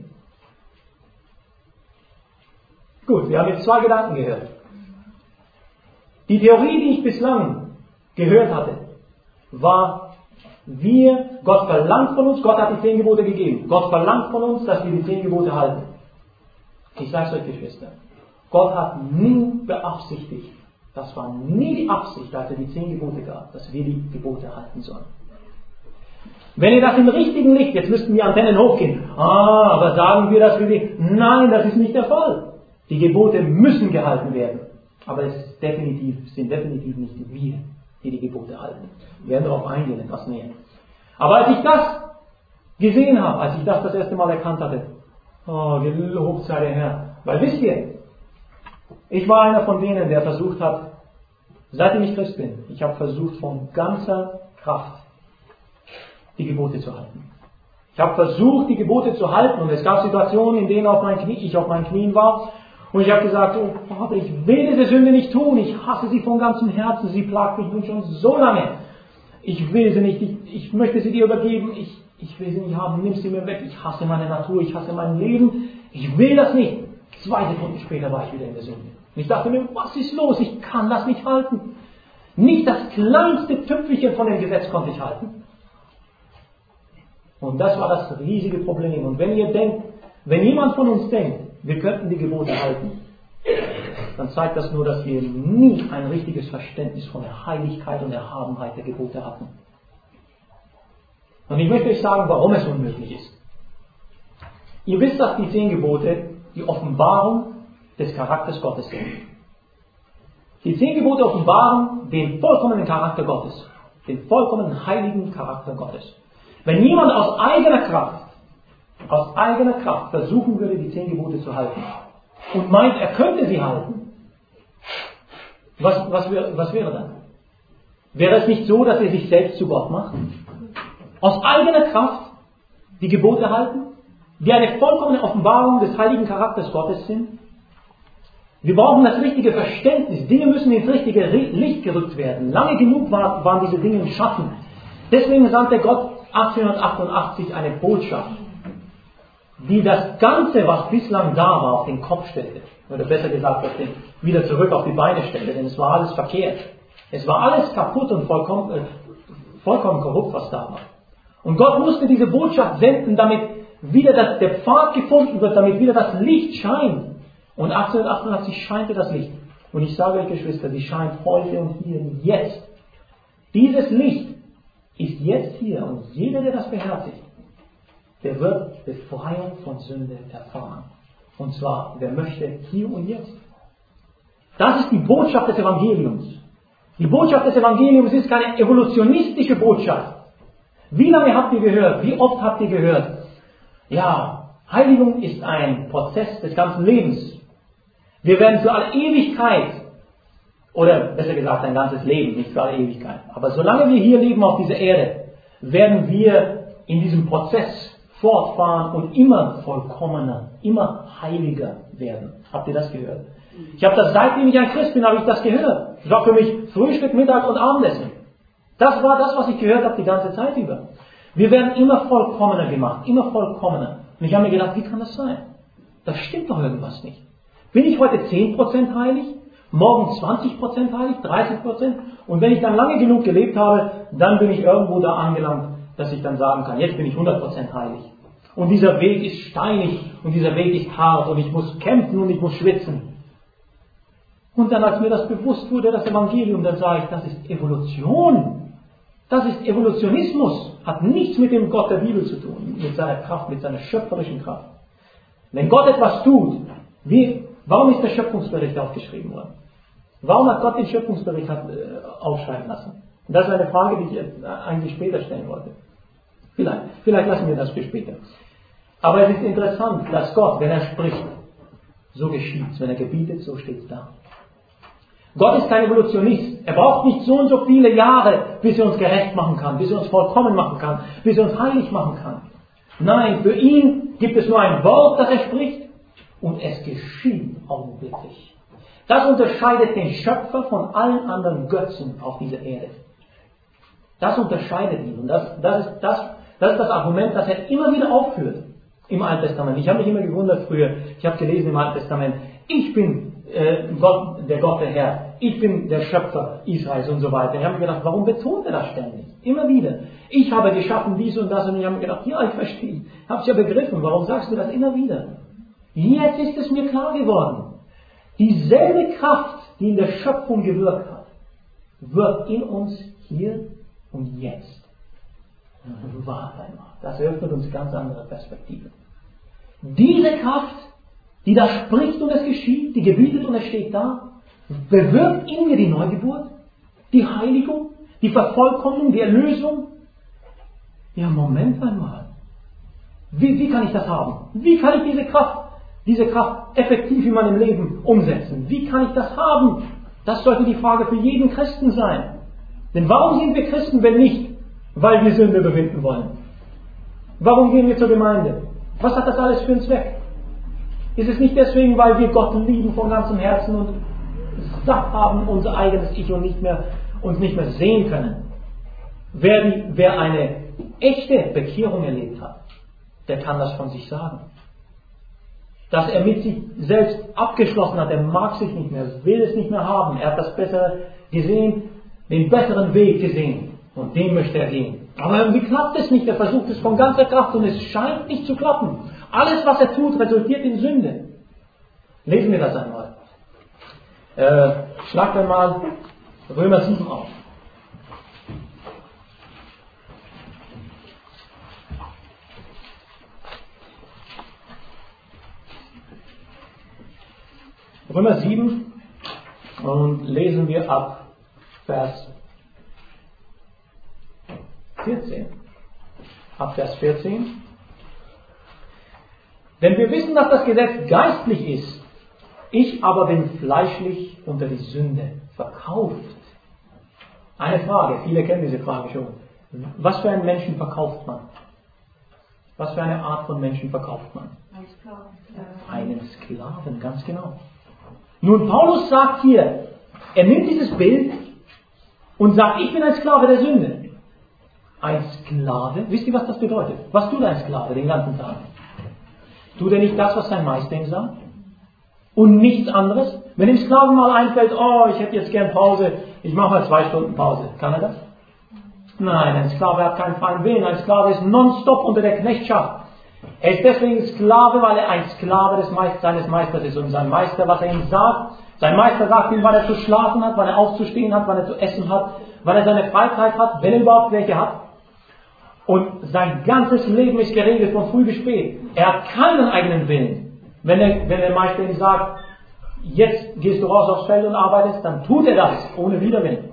Gut, wir haben jetzt zwei Gedanken gehört. Die Theorie, die ich bislang gehört hatte, war, wir, Gott verlangt von uns, Gott hat die zehn Gebote gegeben. Gott verlangt von uns, dass wir die zehn Gebote halten. Ich sage es euch, Geschwister, Gott hat nie beabsichtigt, das war nie die Absicht, als er die zehn Gebote gab, dass wir die Gebote halten sollen. Wenn ihr das im richtigen Licht, jetzt müssten die Antennen hochgehen, ah, aber sagen wir, dass wir die, nein, das ist nicht der Fall. Die Gebote müssen gehalten werden, aber es ist definitiv, sind definitiv nicht wir, die die Gebote halten. Wir werden darauf eingehen, etwas näher. Aber als ich das gesehen habe, als ich das das erste Mal erkannt hatte, oh, gelobt sei der Herr, weil wisst ihr, ich war einer von denen, der versucht hat, seitdem ich Christ bin, ich habe versucht von ganzer Kraft die Gebote zu halten. Ich habe versucht, die Gebote zu halten und es gab Situationen, in denen auf mein Knie, ich auf meinen Knien war und ich habe gesagt, oh Vater, ich will diese Sünde nicht tun, ich hasse sie von ganzem Herzen, sie plagt mich nun schon so lange. Ich will sie nicht, ich, ich möchte sie dir übergeben, ich, ich will sie nicht haben, nimm sie mir weg, ich hasse meine Natur, ich hasse mein Leben, ich will das nicht. Zwei Sekunden später war ich wieder in der Sünde. Und ich dachte mir, was ist los, ich kann das nicht halten. Nicht das kleinste Tüpfelchen von dem Gesetz konnte ich halten. Und das war das riesige Problem. Und wenn ihr denkt, wenn jemand von uns denkt, wir könnten die Gebote halten, dann zeigt das nur, dass wir nie ein richtiges Verständnis von der Heiligkeit und Erhabenheit der Gebote hatten. Und ich möchte euch sagen, warum es unmöglich ist. Ihr wisst, dass die zehn Gebote die Offenbarung des Charakters Gottes sind. Die zehn Gebote offenbaren den vollkommenen Charakter Gottes, den vollkommenen heiligen Charakter Gottes. Wenn jemand aus eigener Kraft, aus eigener Kraft versuchen würde, die zehn Gebote zu halten und meint, er könnte sie halten, was, was, was wäre dann? Wäre es nicht so, dass er sich selbst zu Gott macht? Aus eigener Kraft die Gebote halten, die eine vollkommene Offenbarung des heiligen Charakters Gottes sind? Wir brauchen das richtige Verständnis. Dinge müssen ins richtige Licht gerückt werden. Lange genug war, waren diese Dinge im Schatten. Deswegen sandte Gott achtzehnhundertachtundachtzig eine Botschaft, die das Ganze, was bislang da war, auf den Kopf stellte. Oder besser gesagt, auf den, wieder zurück auf die Beine stellte, denn es war alles verkehrt. Es war alles kaputt und vollkommen, äh, vollkommen korrupt, was da war. Und Gott musste diese Botschaft senden, damit wieder das, der Pfad gefunden wird, damit wieder das Licht scheint. Und achtzehnhundertachtundachtzig scheinte das Licht. Und ich sage euch, Geschwister, sie scheint heute und hier und jetzt. Dieses Licht ist jetzt hier und jeder, der das beherzigt, der wird Befreiung von Sünde erfahren. Und zwar, wer möchte, hier und jetzt. Das ist die Botschaft des Evangeliums. Die Botschaft des Evangeliums ist keine evolutionistische Botschaft. Wie lange habt ihr gehört, wie oft habt ihr gehört, ja, Heiligung ist ein Prozess des ganzen Lebens. Wir werden für alle Ewigkeit, oder besser gesagt ein ganzes Leben, nicht für alle Ewigkeit, aber solange wir hier leben auf dieser Erde, werden wir in diesem Prozess fortfahren und immer vollkommener, immer heiliger werden. Habt ihr das gehört? Ich habe das, seitdem ich ein Christ bin, habe ich das gehört. Das war für mich Frühstück, Mittag und Abendessen. Das war das, was ich gehört habe die ganze Zeit über. Wir werden immer vollkommener gemacht, immer vollkommener. Und ich habe mir gedacht, wie kann das sein? Das stimmt doch irgendwas nicht. Bin ich heute zehn Prozent heilig, morgen zwanzig Prozent heilig, dreißig Prozent? Und wenn ich dann lange genug gelebt habe, dann bin ich irgendwo da angelangt, dass ich dann sagen kann, jetzt bin ich hundert Prozent heilig. Und dieser Weg ist steinig und dieser Weg ist hart und ich muss kämpfen und ich muss schwitzen. Und dann, als mir das bewusst wurde, das Evangelium, dann sage ich, das ist Evolution. Das ist Evolutionismus. Hat nichts mit dem Gott der Bibel zu tun, mit seiner Kraft, mit seiner schöpferischen Kraft. Wenn Gott etwas tut, wie, warum ist der Schöpfungsbericht aufgeschrieben worden? Warum hat Gott den Schöpfungsbericht äh, aufschreiben lassen? Und das ist eine Frage, die ich eigentlich später stellen wollte. Vielleicht, vielleicht lassen wir das für später. Aber es ist interessant, dass Gott, wenn er spricht, so geschieht. Wenn er gebietet, so steht es da. Gott ist kein Evolutionist. Er braucht nicht so und so viele Jahre, bis er uns gerecht machen kann, bis er uns vollkommen machen kann, bis er uns heilig machen kann. Nein, für ihn gibt es nur ein Wort, das er spricht, und es geschieht augenblicklich. Das unterscheidet den Schöpfer von allen anderen Götzen auf dieser Erde. Das unterscheidet ihn. Und das, das, ist, das, das ist das Argument, das er immer wieder aufführt im Alten Testament. Ich habe mich immer gewundert früher, ich habe gelesen im Alten Testament, ich bin äh, Gott, der Gott, der Herr, ich bin der Schöpfer Israels und so weiter. Ich habe mir gedacht, warum betont er das ständig? Immer wieder. Ich habe geschaffen dies und das, und ich habe mir gedacht, ja, ich verstehe. Ich habe es ja begriffen, warum sagst du das immer wieder? Jetzt ist es mir klar geworden. Dieselbe Kraft, die in der Schöpfung gewirkt hat, wirkt in uns hier und jetzt. Und warte einmal, das eröffnet uns ganz andere Perspektiven. Diese Kraft, die da spricht und es geschieht, die gebietet und es steht da, bewirkt in mir die Neugeburt, die Heiligung, die Vervollkommnung, die Erlösung. Ja, Moment einmal. Wie, wie kann ich das haben? Wie kann ich diese Kraft, diese Kraft effektiv in meinem Leben umsetzen? Wie kann ich das haben? Das sollte die Frage für jeden Christen sein. Denn warum sind wir Christen, wenn nicht, weil wir Sünde überwinden wollen? Warum gehen wir zur Gemeinde? Was hat das alles für einen Zweck? Ist es nicht deswegen, weil wir Gott lieben von ganzem Herzen und satt haben unser eigenes Ich und nicht mehr, uns nicht mehr sehen können? Wer, die, wer eine echte Bekehrung erlebt hat, der kann das von sich sagen. Dass er mit sich selbst abgeschlossen hat, er mag sich nicht mehr, will es nicht mehr haben. Er hat das Bessere gesehen, den besseren Weg gesehen. Und den möchte er gehen. Aber irgendwie klappt es nicht. Er versucht es von ganzer Kraft und es scheint nicht zu klappen. Alles, was er tut, resultiert in Sünde. Lesen wir das einmal. Äh, schlagt einmal Römer sieben auf. Römer sieben und lesen wir ab Vers vierzehn. Ab Vers vierzehn. Denn wir wissen, dass das Gesetz geistlich ist. Ich aber bin fleischlich unter die Sünde verkauft. Eine Frage, viele kennen diese Frage schon. Was für einen Menschen verkauft man? Was für eine Art von Menschen verkauft man? Ein Sklaven. Einen Sklaven, ganz genau. Nun, Paulus sagt hier, er nimmt dieses Bild und sagt, ich bin ein Sklave der Sünde. Ein Sklave, wisst ihr, was das bedeutet? Was tut ein Sklave den ganzen Tag? Tut er nicht das, was sein Meister ihm sagt? Und nichts anderes? Wenn dem Sklaven mal einfällt, oh, ich hätte jetzt gern Pause, ich mache mal zwei Stunden Pause. Kann er das? Nein, ein Sklave hat keinen freien Willen. Ein Sklave ist nonstop unter der Knechtschaft. Er ist deswegen Sklave, weil er ein Sklave des Meisters, seines Meisters ist. Und sein Meister, was er ihm sagt, sein Meister sagt ihm, wann er zu schlafen hat, wann er aufzustehen hat, wann er zu essen hat, wann er seine Freizeit hat, wenn er überhaupt welche hat. Und sein ganzes Leben ist geregelt von früh bis spät. Er hat keinen eigenen Willen. Wenn der, wenn der Meister ihm sagt, jetzt gehst du raus aufs Feld und arbeitest, dann tut er das, ohne Widerwillen.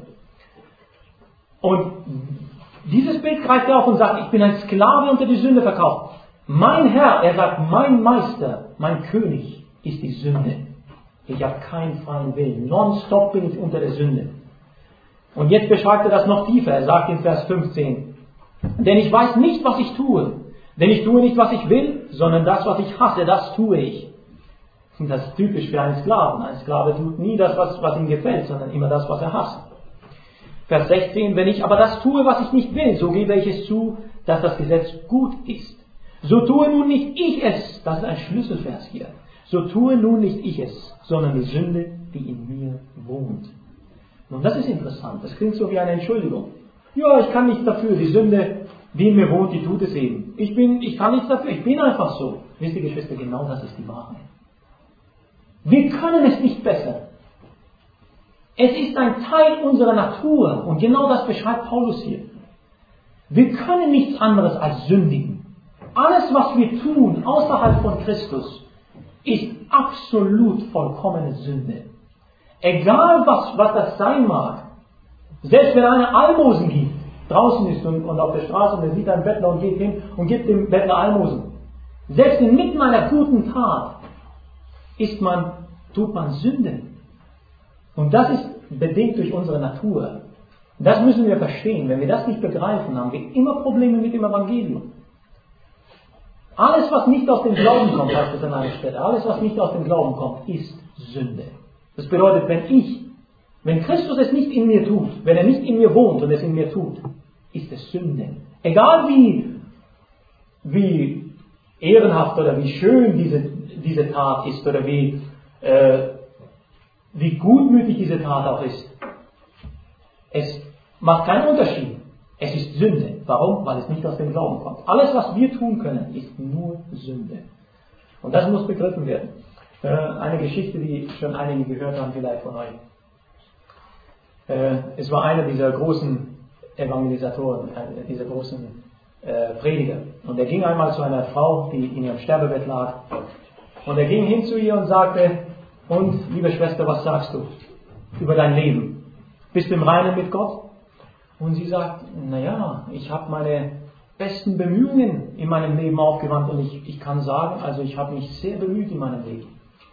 Und dieses Bild greift er auf und sagt, ich bin ein Sklave unter die Sünde verkauft. Mein Herr, er sagt, mein Meister, mein König ist die Sünde. Ich habe keinen freien Willen. Nonstop bin ich unter der Sünde. Und jetzt beschreibt er das noch tiefer. Er sagt in Vers fünfzehn, denn ich weiß nicht, was ich tue. Denn ich tue nicht, was ich will, sondern das, was ich hasse, das tue ich. Und das ist typisch für einen Sklaven. Ein Sklave tut nie das, was, was ihm gefällt, sondern immer das, was er hasst. Vers sechzehn, wenn ich aber das tue, was ich nicht will, so gebe ich es zu, dass das Gesetz gut ist. So tue nun nicht ich es, das ist ein Schlüsselvers hier, so tue nun nicht ich es, sondern die Sünde, die in mir wohnt. Nun, das ist interessant, das klingt so wie eine Entschuldigung. Ja, ich kann nichts dafür, die Sünde, die in mir wohnt, die tut es eben. Ich bin, ich kann nichts dafür, ich bin einfach so. Wisst ihr, Geschwister, genau das ist die Wahrheit. Wir können es nicht besser. Es ist ein Teil unserer Natur und genau das beschreibt Paulus hier. Wir können nichts anderes als sündigen. Alles, was wir tun außerhalb von Christus, ist absolut vollkommene Sünde. Egal, was, was das sein mag. Selbst wenn einer Almosen gibt, draußen ist und, und auf der Straße und er sieht einen Bettler und geht hin und gibt dem Bettler Almosen. Selbst inmitten einer guten Tat ist man, tut man Sünde. Und das ist bedingt durch unsere Natur. Das müssen wir verstehen. Wenn wir das nicht begreifen, haben wir immer Probleme mit dem Evangelium. Alles, was nicht aus dem Glauben kommt, heißt es an einer Stelle, alles, was nicht aus dem Glauben kommt, ist Sünde. Das bedeutet, wenn ich, wenn Christus es nicht in mir tut, wenn er nicht in mir wohnt und es in mir tut, ist es Sünde. Egal wie, wie ehrenhaft oder wie schön diese, diese Tat ist oder wie, äh, wie gutmütig diese Tat auch ist. Es macht keinen Unterschied. Es ist Sünde. Warum? Weil es nicht aus dem Glauben kommt. Alles, was wir tun können, ist nur Sünde. Und das muss begriffen werden. Äh, eine Geschichte, die schon einige gehört haben, vielleicht von euch. Äh, es war einer dieser großen Evangelisatoren, äh, dieser großen äh, Prediger. Und er ging einmal zu einer Frau, die in ihrem Sterbebett lag. Und er ging hin zu ihr und sagte, und, liebe Schwester, was sagst du über dein Leben? Bist du im Reinen mit Gott? Und sie sagt, naja, ich habe meine besten Bemühungen in meinem Leben aufgewandt und ich, ich kann sagen, also ich habe mich sehr bemüht in meinem Leben.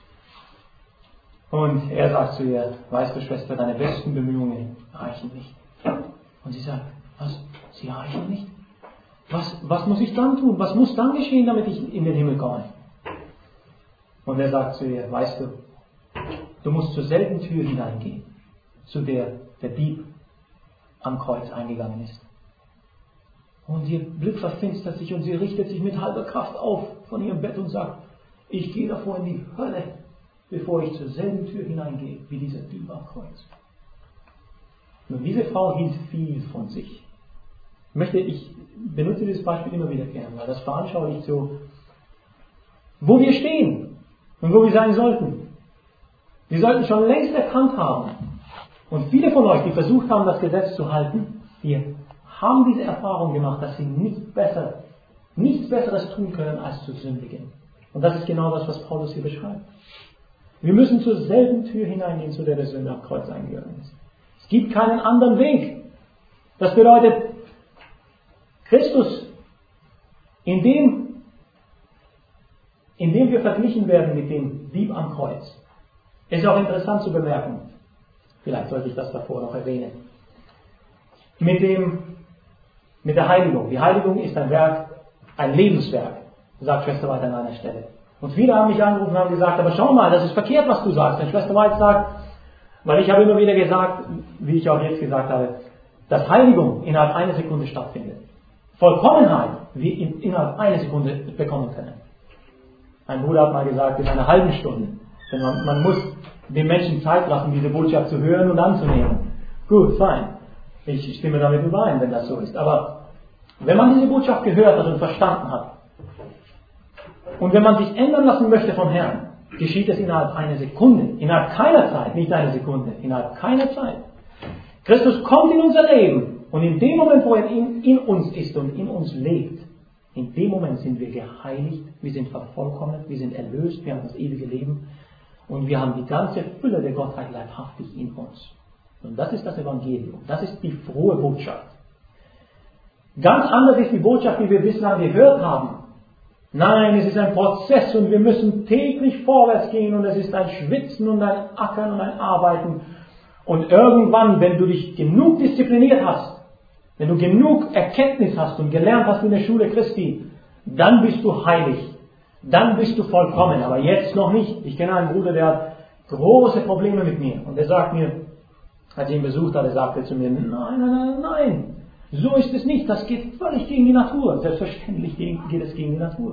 Und er sagt zu ihr, weißt du, Schwester, deine besten Bemühungen reichen nicht. Und sie sagt, was? Sie reichen nicht? Was, was muss ich dann tun? Was muss dann geschehen, damit ich in den Himmel komme? Und er sagt zu ihr, weißt du, du musst zur selben Tür hineingehen, zu der der Dieb am Kreuz eingegangen ist. Und ihr Blick verfinstert sich und sie richtet sich mit halber Kraft auf von ihrem Bett und sagt, ich gehe davor in die Hölle, bevor ich zur selben Tür hineingehe, wie dieser Dieb am Kreuz. Nun, diese Frau hielt viel von sich. Ich möchte, ich benutze dieses Beispiel immer wieder gerne, weil das veranschaulicht so, wo wir stehen und wo wir sein sollten. Wir sollten schon längst erkannt haben, und viele von euch, die versucht haben, das Gesetz zu halten, die haben diese Erfahrung gemacht, dass sie nicht besser, nichts Besseres tun können, als zu sündigen. Und das ist genau das, was Paulus hier beschreibt. Wir müssen zur selben Tür hineingehen, zu der der Sünder am Kreuz eingegangen ist. Es gibt keinen anderen Weg. Das bedeutet, Christus, indem, indem wir verglichen werden mit dem Dieb am Kreuz, ist auch interessant zu bemerken. Vielleicht sollte ich das davor noch erwähnen. Mit, dem, mit der Heiligung. Die Heiligung ist ein Werk, ein Lebenswerk, sagt Schwester White an einer Stelle. Und viele haben mich angerufen und haben gesagt, aber schau mal, das ist verkehrt, was du sagst. Und Schwester White sagt, weil ich habe immer wieder gesagt, wie ich auch jetzt gesagt habe, dass Heiligung innerhalb einer Sekunde stattfindet. Vollkommenheit wir innerhalb einer Sekunde bekommen können. Ein Bruder hat mal gesagt, in einer halben Stunde. Denn man, man muss den Menschen Zeit lassen, diese Botschaft zu hören und anzunehmen. Gut, fein. Ich stimme damit überein, wenn das so ist. Aber wenn man diese Botschaft gehört hat und verstanden hat, und wenn man sich ändern lassen möchte vom Herrn, geschieht es innerhalb einer Sekunde, innerhalb keiner Zeit, nicht eine Sekunde, innerhalb keiner Zeit. Christus kommt in unser Leben und in dem Moment, wo er in, in uns ist und in uns lebt, in dem Moment sind wir geheiligt, wir sind vervollkommnet, wir sind erlöst, wir haben das ewige Leben. Und wir haben die ganze Fülle der Gottheit leibhaftig in uns. Und das ist das Evangelium. Das ist die frohe Botschaft. Ganz anders ist die Botschaft, die wir bislang gehört haben. Nein, es ist ein Prozess und wir müssen täglich vorwärts gehen und es ist ein Schwitzen und ein Ackern und ein Arbeiten. Und irgendwann, wenn du dich genug diszipliniert hast, wenn du genug Erkenntnis hast und gelernt hast in der Schule Christi, dann bist du heilig. Dann bist du vollkommen, aber jetzt noch nicht. Ich kenne einen Bruder, der hat große Probleme mit mir. Und er sagt mir, als ich ihn besucht hatte, sagte er zu mir, nein, nein, nein, nein, so ist es nicht. Das geht völlig gegen die Natur. Selbstverständlich geht es gegen die Natur.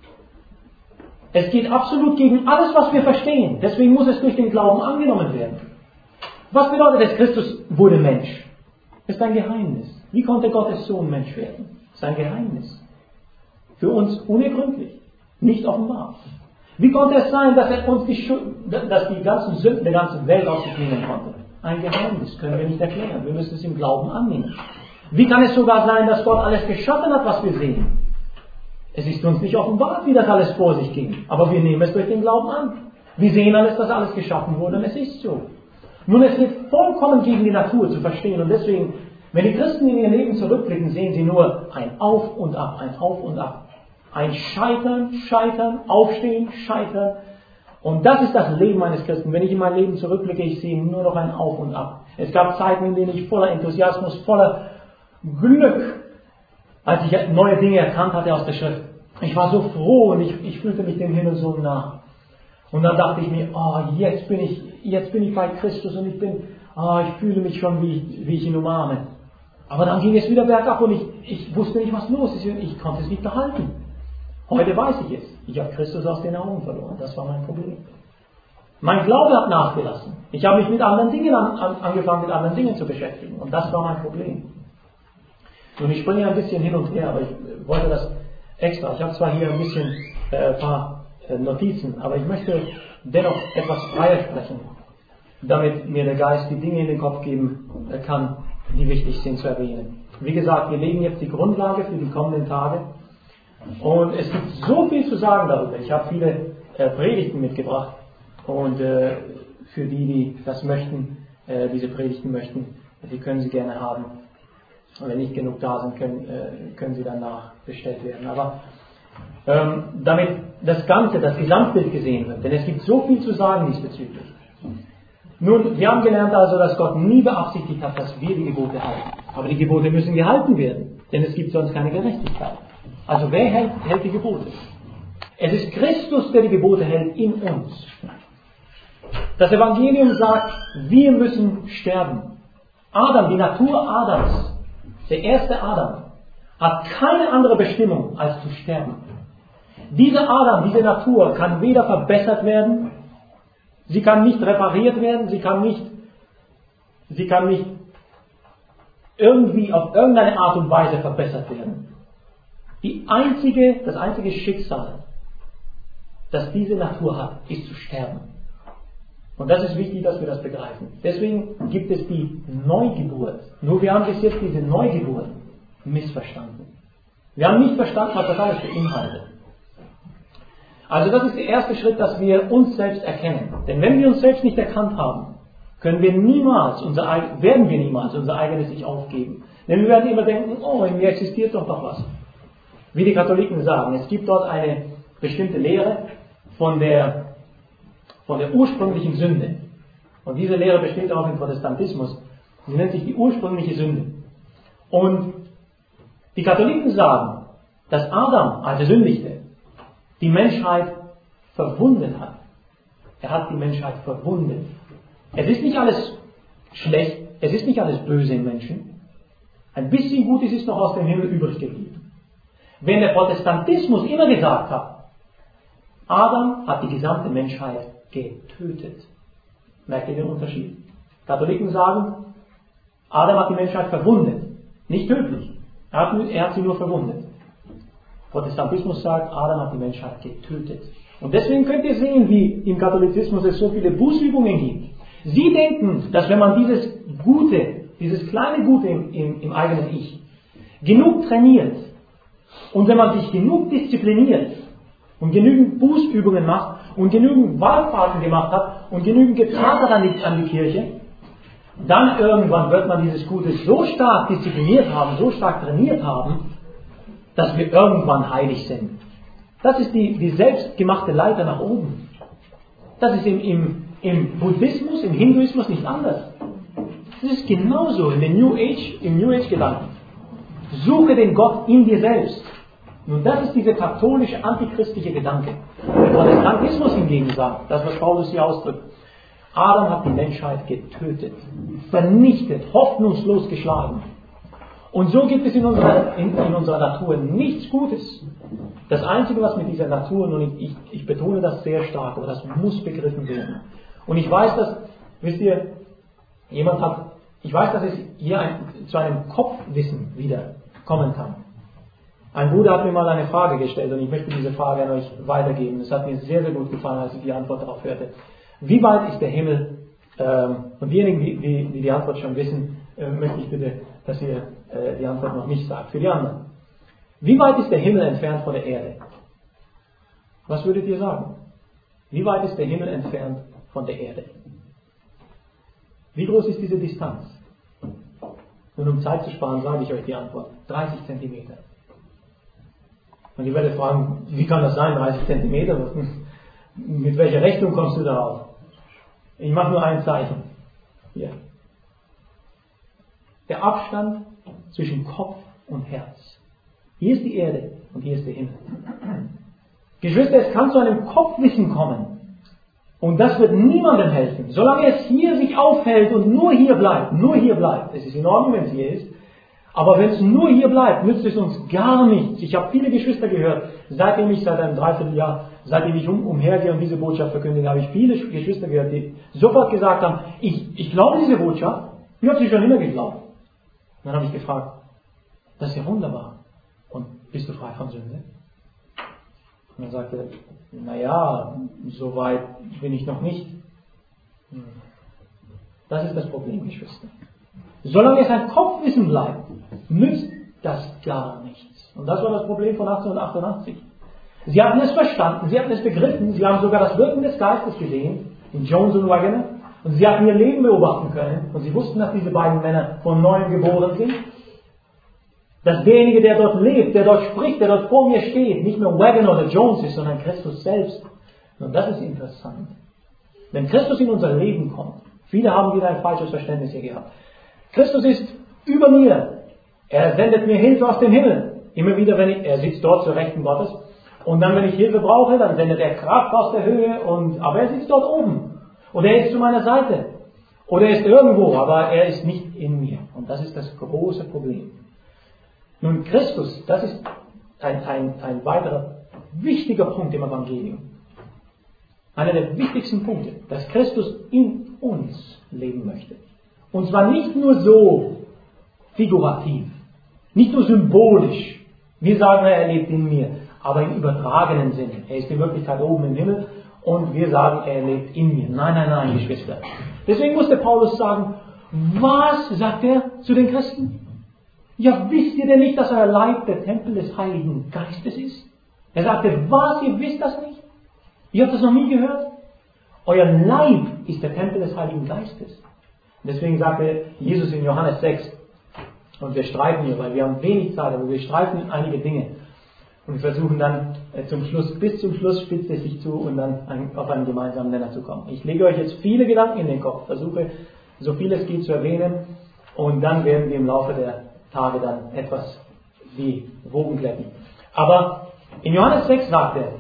Es geht absolut gegen alles, was wir verstehen. Deswegen muss es durch den Glauben angenommen werden. Was bedeutet es, Christus wurde Mensch? Das ist ein Geheimnis. Wie konnte Gottes Sohn Mensch werden? Das ist ein Geheimnis. Für uns unergründlich. Nicht offenbar. Wie konnte es sein, dass er uns die, Schuld, dass die ganzen Sünden der ganzen Welt auf sich nehmen konnte? Ein Geheimnis, können wir nicht erklären. Wir müssen es im Glauben annehmen. Wie kann es sogar sein, dass Gott alles geschaffen hat, was wir sehen? Es ist uns nicht offenbart, wie das alles vor sich ging. Aber wir nehmen es durch den Glauben an. Wir sehen alles, dass alles geschaffen wurde und es ist so. Nun, es geht vollkommen gegen die Natur zu verstehen. Und deswegen, wenn die Christen in ihr Leben zurückblicken, sehen sie nur ein Auf und Ab, ein Auf und Ab. Ein Scheitern, Scheitern, Aufstehen, Scheitern. Und das ist das Leben eines Christen. Wenn ich in mein Leben zurückblicke, ich sehe nur noch ein Auf und Ab. Es gab Zeiten, in denen ich voller Enthusiasmus, voller Glück, als ich neue Dinge erkannt hatte aus der Schrift. Ich war so froh und ich, ich fühlte mich dem Himmel so nah. Und dann dachte ich mir, oh, jetzt bin ich, jetzt bin ich bei Christus und ich bin, oh, ich fühle mich schon, wie ich, wie ich ihn umarme. Aber dann ging es wieder bergab und ich, ich wusste nicht, was los ist. Ich konnte es nicht behalten. Heute weiß ich es. Ich habe Christus aus den Augen verloren. Das war mein Problem. Mein Glaube hat nachgelassen. Ich habe mich mit anderen Dingen an, an, angefangen, mit anderen Dingen zu beschäftigen. Und das war mein Problem. Und ich springe ein bisschen hin und her, aber ich wollte das extra. Ich habe zwar hier ein bisschen äh, ein paar äh, Notizen, aber ich möchte dennoch etwas freier sprechen, damit mir der Geist die Dinge in den Kopf geben kann, die wichtig sind zu erwähnen. Wie gesagt, wir legen jetzt die Grundlage für die kommenden Tage. Und es gibt so viel zu sagen darüber. Ich habe viele äh, Predigten mitgebracht. Und äh, für die, die das möchten, äh, diese Predigten möchten, die können sie gerne haben. Und wenn nicht genug da sind, können, äh, können sie danach bestellt werden. Aber ähm, damit das Ganze, das Gesamtbild gesehen wird. Denn es gibt so viel zu sagen diesbezüglich. Nun, wir haben gelernt also, dass Gott nie beabsichtigt hat, dass wir die Gebote halten. Aber die Gebote müssen gehalten werden. Denn es gibt sonst keine Gerechtigkeit. Also wer hält, hält die Gebote? Es ist Christus, der die Gebote hält in uns. Das Evangelium sagt, wir müssen sterben. Adam, die Natur Adams, der erste Adam, hat keine andere Bestimmung als zu sterben. Dieser Adam, diese Natur kann weder verbessert werden, sie kann nicht repariert werden, sie kann nicht, sie kann nicht irgendwie auf irgendeine Art und Weise verbessert werden. Die einzige, das einzige Schicksal, das diese Natur hat, ist zu sterben. Und das ist wichtig, dass wir das begreifen. Deswegen gibt es die Neugeburt. Nur wir haben bis jetzt diese Neugeburt missverstanden. Wir haben nicht verstanden, was das alles beinhaltet. Also das ist der erste Schritt, dass wir uns selbst erkennen. Denn wenn wir uns selbst nicht erkannt haben, können wir niemals unser, werden wir niemals unser eigenes Ich aufgeben. Denn wir werden immer denken, oh, in mir existiert doch noch was. Wie die Katholiken sagen, es gibt dort eine bestimmte Lehre von der, von der ursprünglichen Sünde. Und diese Lehre besteht auch im Protestantismus. Sie nennt sich die ursprüngliche Sünde. Und die Katholiken sagen, dass Adam, als er sündigte, die Menschheit verwundet hat. Er hat die Menschheit verwundet. Es ist nicht alles schlecht, es ist nicht alles böse im Menschen. Ein bisschen Gutes ist noch aus dem Himmel übrig geblieben. Wenn der Protestantismus immer gesagt hat, Adam hat die gesamte Menschheit getötet. Merkt ihr den Unterschied? Katholiken sagen, Adam hat die Menschheit verwundet. Nicht tödlich. Er hat, er hat sie nur verwundet. Protestantismus sagt, Adam hat die Menschheit getötet. Und deswegen könnt ihr sehen, wie im Katholizismus es so viele Bußübungen gibt. Sie denken, dass wenn man dieses Gute, dieses kleine Gute im, im, im eigenen Ich, genug trainiert und wenn man sich genug diszipliniert und genügend Bußübungen macht und genügend Wallfahrten gemacht hat und genügend getan hat an die, an die Kirche, dann irgendwann wird man dieses Gute so stark diszipliniert haben, so stark trainiert haben, dass wir irgendwann heilig sind. Das ist die, die selbstgemachte Leiter nach oben. Das ist im, im, im Buddhismus, im Hinduismus nicht anders. Das ist genauso in den New Age, im New Age Gedanken. Suche den Gott in dir selbst. Nun, das ist dieser katholische, antichristliche Gedanke. Der Protestantismus hingegen sagt, das was Paulus hier ausdrückt, Adam hat die Menschheit getötet, vernichtet, hoffnungslos geschlagen. Und so gibt es in unserer, in, in unserer Natur nichts Gutes. Das Einzige, was mit dieser Natur, und ich, ich betone das sehr stark, aber das muss begriffen werden. Und ich weiß, dass, wisst ihr, jemand hat, ich weiß, dass es hier ein, zu einem Kopfwissen wieder kommen kann. Ein Bruder hat mir mal eine Frage gestellt und ich möchte diese Frage an euch weitergeben. Es hat mir sehr, sehr gut gefallen, als ich die Antwort darauf hörte. Wie weit ist der Himmel, ähm, und diejenigen, die, die, die die Antwort schon wissen, äh, möchte ich bitte, dass ihr äh, die Antwort noch nicht sagt. Für die anderen. Wie weit ist der Himmel entfernt von der Erde? Was würdet ihr sagen? Wie weit ist der Himmel entfernt von der Erde? Wie groß ist diese Distanz? Und um Zeit zu sparen, sage ich euch die Antwort. dreißig Zentimeter. Und ich werde fragen, wie kann das sein, dreißig Zentimeter? Mit welcher Rechnung kommst du darauf? Ich mache nur ein Zeichen. Hier. Der Abstand zwischen Kopf und Herz. Hier ist die Erde und hier ist der Himmel. Geschwister, es kann zu einem Kopfwissen kommen. Und das wird niemandem helfen. Solange es hier sich aufhält und nur hier bleibt, nur hier bleibt. Es ist in Ordnung, wenn es hier ist. Aber wenn es nur hier bleibt, nützt es uns gar nichts. Ich habe viele Geschwister gehört, seitdem ich seit einem Dreivierteljahr, seitdem ich um, umhergehe und diese Botschaft verkündige, habe ich viele Geschwister gehört, die sofort gesagt haben, ich, ich glaube diese Botschaft, ich habe sie schon immer geglaubt. Und dann habe ich gefragt, das ist ja wunderbar. Und bist du frei von Sünde? Und dann sagte er, naja, so weit bin ich noch nicht. Das ist das Problem, Geschwister. Solange es ein Kopfwissen bleibt, nützt das gar nichts. Und das war das Problem von achtzehnhundertachtundachtzig. Sie hatten es verstanden, sie hatten es begriffen, sie haben sogar das Wirken des Geistes gesehen, in Jones und Wagner, und sie hatten ihr Leben beobachten können, und sie wussten, dass diese beiden Männer von neuem geboren sind. Dass derjenige, der dort lebt, der dort spricht, der dort vor mir steht, nicht nur Wagner oder Jones ist, sondern Christus selbst. Und das ist interessant. Wenn Christus in unser Leben kommt, viele haben wieder ein falsches Verständnis hier gehabt. Christus ist über mir. Er sendet mir Hilfe aus dem Himmel. Immer wieder, wenn ich, er sitzt dort zur Rechten Gottes. Und dann, wenn ich Hilfe brauche, dann sendet er Kraft aus der Höhe. Und, aber er sitzt dort oben. Oder er ist zu meiner Seite. Oder er ist irgendwo, aber er ist nicht in mir. Und das ist das große Problem. Nun, Christus, das ist ein, ein, ein weiterer wichtiger Punkt im Evangelium. Einer der wichtigsten Punkte, dass Christus in uns leben möchte. Und zwar nicht nur so figurativ, nicht nur symbolisch. Wir sagen, er lebt in mir, aber im übertragenen Sinne. Er ist in Wirklichkeit oben im Himmel und wir sagen, er lebt in mir. Nein, nein, nein, Geschwister. Deswegen musste Paulus sagen, was sagt er zu den Christen? Ja, wisst ihr denn nicht, dass euer Leib der Tempel des Heiligen Geistes ist? Er sagte, was, ihr wisst das nicht? Ihr habt das noch nie gehört? Euer Leib ist der Tempel des Heiligen Geistes. Deswegen sagte Jesus in Johannes sechs, und wir streiten hier, weil wir haben wenig Zeit, aber wir streiten einige Dinge. Und wir versuchen dann äh, zum Schluss, bis zum Schluss spitzt es sich zu und dann ein, auf einen gemeinsamen Nenner zu kommen. Ich lege euch jetzt viele Gedanken in den Kopf, versuche so viel es geht zu erwähnen und dann werden wir im Laufe der Tage dann etwas wie Wogen glätten. Aber in Johannes sechs sagt er,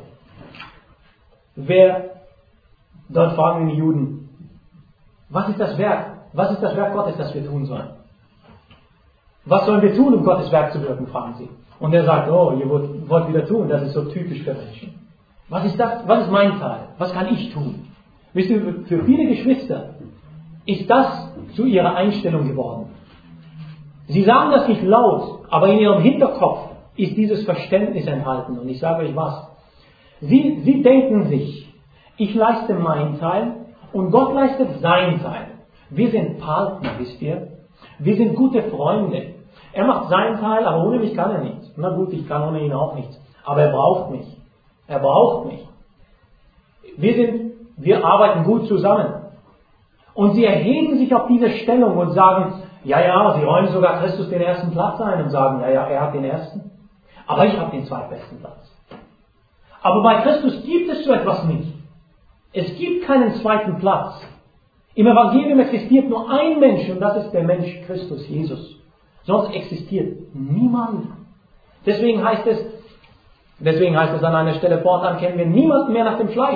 wer, dort fragen die Juden, was ist das Werk? Was ist das Werk Gottes, das wir tun sollen? Was sollen wir tun, um Gottes Werk zu wirken, fragen sie. Und er sagt, oh, ihr wollt, wollt wieder tun, das ist so typisch für Menschen. Was ist das? Was ist mein Teil? Was kann ich tun? Wisst ihr, für viele Geschwister ist das zu ihrer Einstellung geworden. Sie sagen das nicht laut, aber in ihrem Hinterkopf ist dieses Verständnis enthalten. Und ich sage euch was. Sie, sie denken sich, ich leiste meinen Teil und Gott leistet seinen Teil. Wir sind Partner, wisst ihr? Wir sind gute Freunde. Er macht seinen Teil, aber ohne mich kann er nichts. Na gut, ich kann ohne ihn auch nichts. Aber er braucht mich. Er braucht mich. Wir sind, wir arbeiten gut zusammen. Und sie erheben sich auf diese Stellung und sagen, ja, ja, sie räumen sogar Christus den ersten Platz ein und sagen, ja, ja, er hat den ersten. Aber ich habe den zweitbesten Platz. Aber bei Christus gibt es so etwas nicht. Es gibt keinen zweiten Platz. Im Evangelium existiert nur ein Mensch und das ist der Mensch Christus Jesus. Sonst existiert niemand. Deswegen heißt es, deswegen heißt es an einer Stelle, fortan kennen wir niemanden mehr nach dem Fleisch.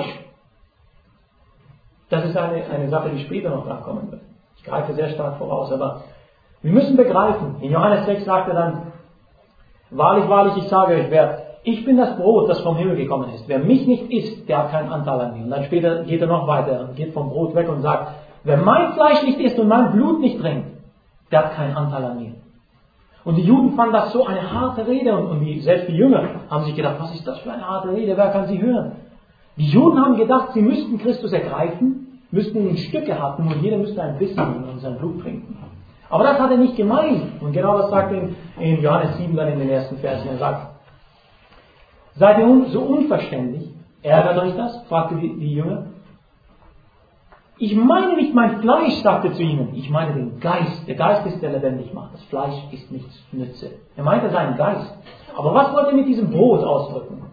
Das ist eine, eine Sache, die später noch nachkommen wird. Ich greife sehr stark voraus, aber wir müssen begreifen. In Johannes sechs sagt er dann, wahrlich, wahrlich, ich sage euch, wer, ich bin das Brot, das vom Himmel gekommen ist. Wer mich nicht isst, der hat keinen Anteil an mir. Und dann später geht er noch weiter und geht vom Brot weg und sagt, wer mein Fleisch nicht isst und mein Blut nicht trinkt, der hat keinen Anteil an mir. Und die Juden fanden das so eine harte Rede und, und die, selbst die Jünger haben sich gedacht, was ist das für eine harte Rede, wer kann sie hören? Die Juden haben gedacht, sie müssten Christus ergreifen, müssten ihn in Stücke hacken und jeder müsste ein bisschen und sein Blut trinken. Aber das hat er nicht gemeint. Und genau das sagt er in, in Johannes sieben dann in den ersten Versen. Er sagt, seid ihr so unverständlich? Ärgert euch das? Fragte die, die Jünger. Ich meine nicht mein Fleisch, sagte zu ihnen. Ich meine den Geist. Der Geist ist, der lebendig macht. Das Fleisch ist nichts Nütze. Er meinte seinen Geist. Aber was wollte er mit diesem Brot ausdrücken?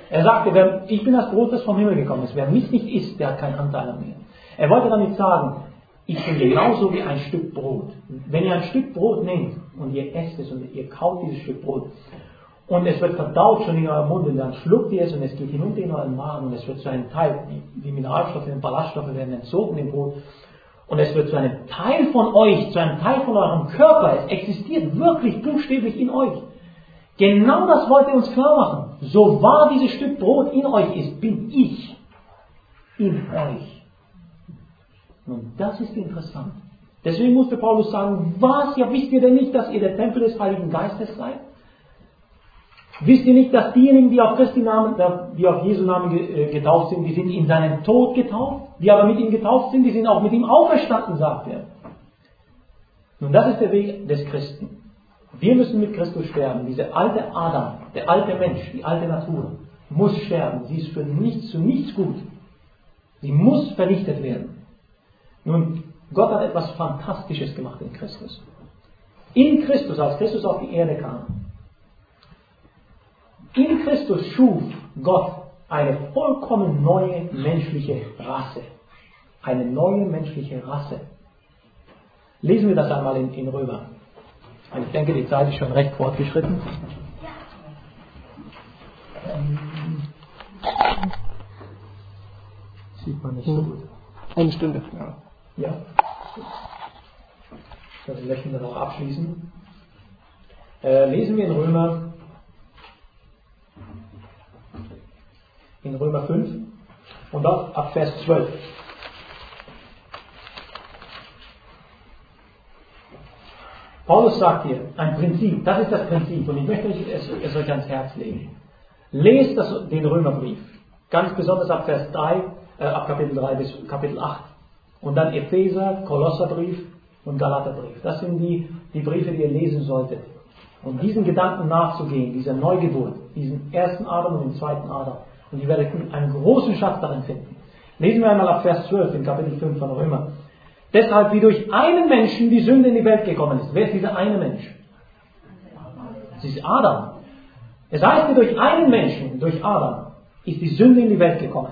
Er sagte, wer, ich bin das Brot, das vom Himmel gekommen ist. Wer mich nicht isst, der hat keinen Anteil an mir. Er wollte damit sagen, ich bin genauso wie ein Stück Brot. Wenn ihr ein Stück Brot nehmt und ihr esst es und ihr kaut dieses Stück Brot und es wird verdaut schon in eurem Mund und dann schluckt ihr es und es geht hinunter in euren Magen und es wird zu einem Teil, die, die Mineralstoffe und Ballaststoffe werden entzogen im Brot und es wird zu einem Teil von euch, zu einem Teil von eurem Körper. Es existiert wirklich buchstäblich in euch. Genau das wollte er uns klar machen. So wahr dieses Stück Brot in euch ist, bin ich in euch. Und das ist interessant. Deswegen musste Paulus sagen, was, ja wisst ihr denn nicht, dass ihr der Tempel des Heiligen Geistes seid? Wisst ihr nicht, dass diejenigen, die auf Christi Namen, die auf Jesu Namen getauft sind, die sind in seinen Tod getauft, die aber mit ihm getauft sind, die sind auch mit ihm auferstanden, sagt er. Nun, das ist der Weg des Christen. Wir müssen mit Christus sterben. Diese alte Adam, der alte Mensch, die alte Natur, muss sterben. Sie ist für nichts, zu nichts gut. Sie muss vernichtet werden. Nun, Gott hat etwas Fantastisches gemacht in Christus. In Christus, als Christus auf die Erde kam, in Christus schuf Gott eine vollkommen neue menschliche Rasse. Eine neue menschliche Rasse. Lesen wir das einmal in, in Römer. Ich denke, die Zeit ist schon recht fortgeschritten. Sieht man nicht so gut. Eine Stunde. Ja. Ja. Also wir möchten dann auch abschließen. Äh, lesen wir in Römer, in Römer fünf und dort ab Vers zwölf. Paulus sagt hier, ein Prinzip, das ist das Prinzip und ich möchte es, es euch ans Herz legen. Lest das, den Römerbrief, ganz besonders ab Vers drei, äh, ab Kapitel drei bis Kapitel acht. Und dann Epheser, Kolosserbrief und Galaterbrief. Das sind die, die Briefe, die ihr lesen solltet. Und diesen Gedanken nachzugehen, dieser Neugeburt, diesen ersten Adam und den zweiten Adam. Und ihr werdet einen großen Schatz darin finden. Lesen wir einmal ab Vers zwölf in Kapitel fünf von Römer. Deshalb, wie durch einen Menschen die Sünde in die Welt gekommen ist. Wer ist dieser eine Mensch? Das ist Adam. Es heißt, wie durch einen Menschen, durch Adam, ist die Sünde in die Welt gekommen.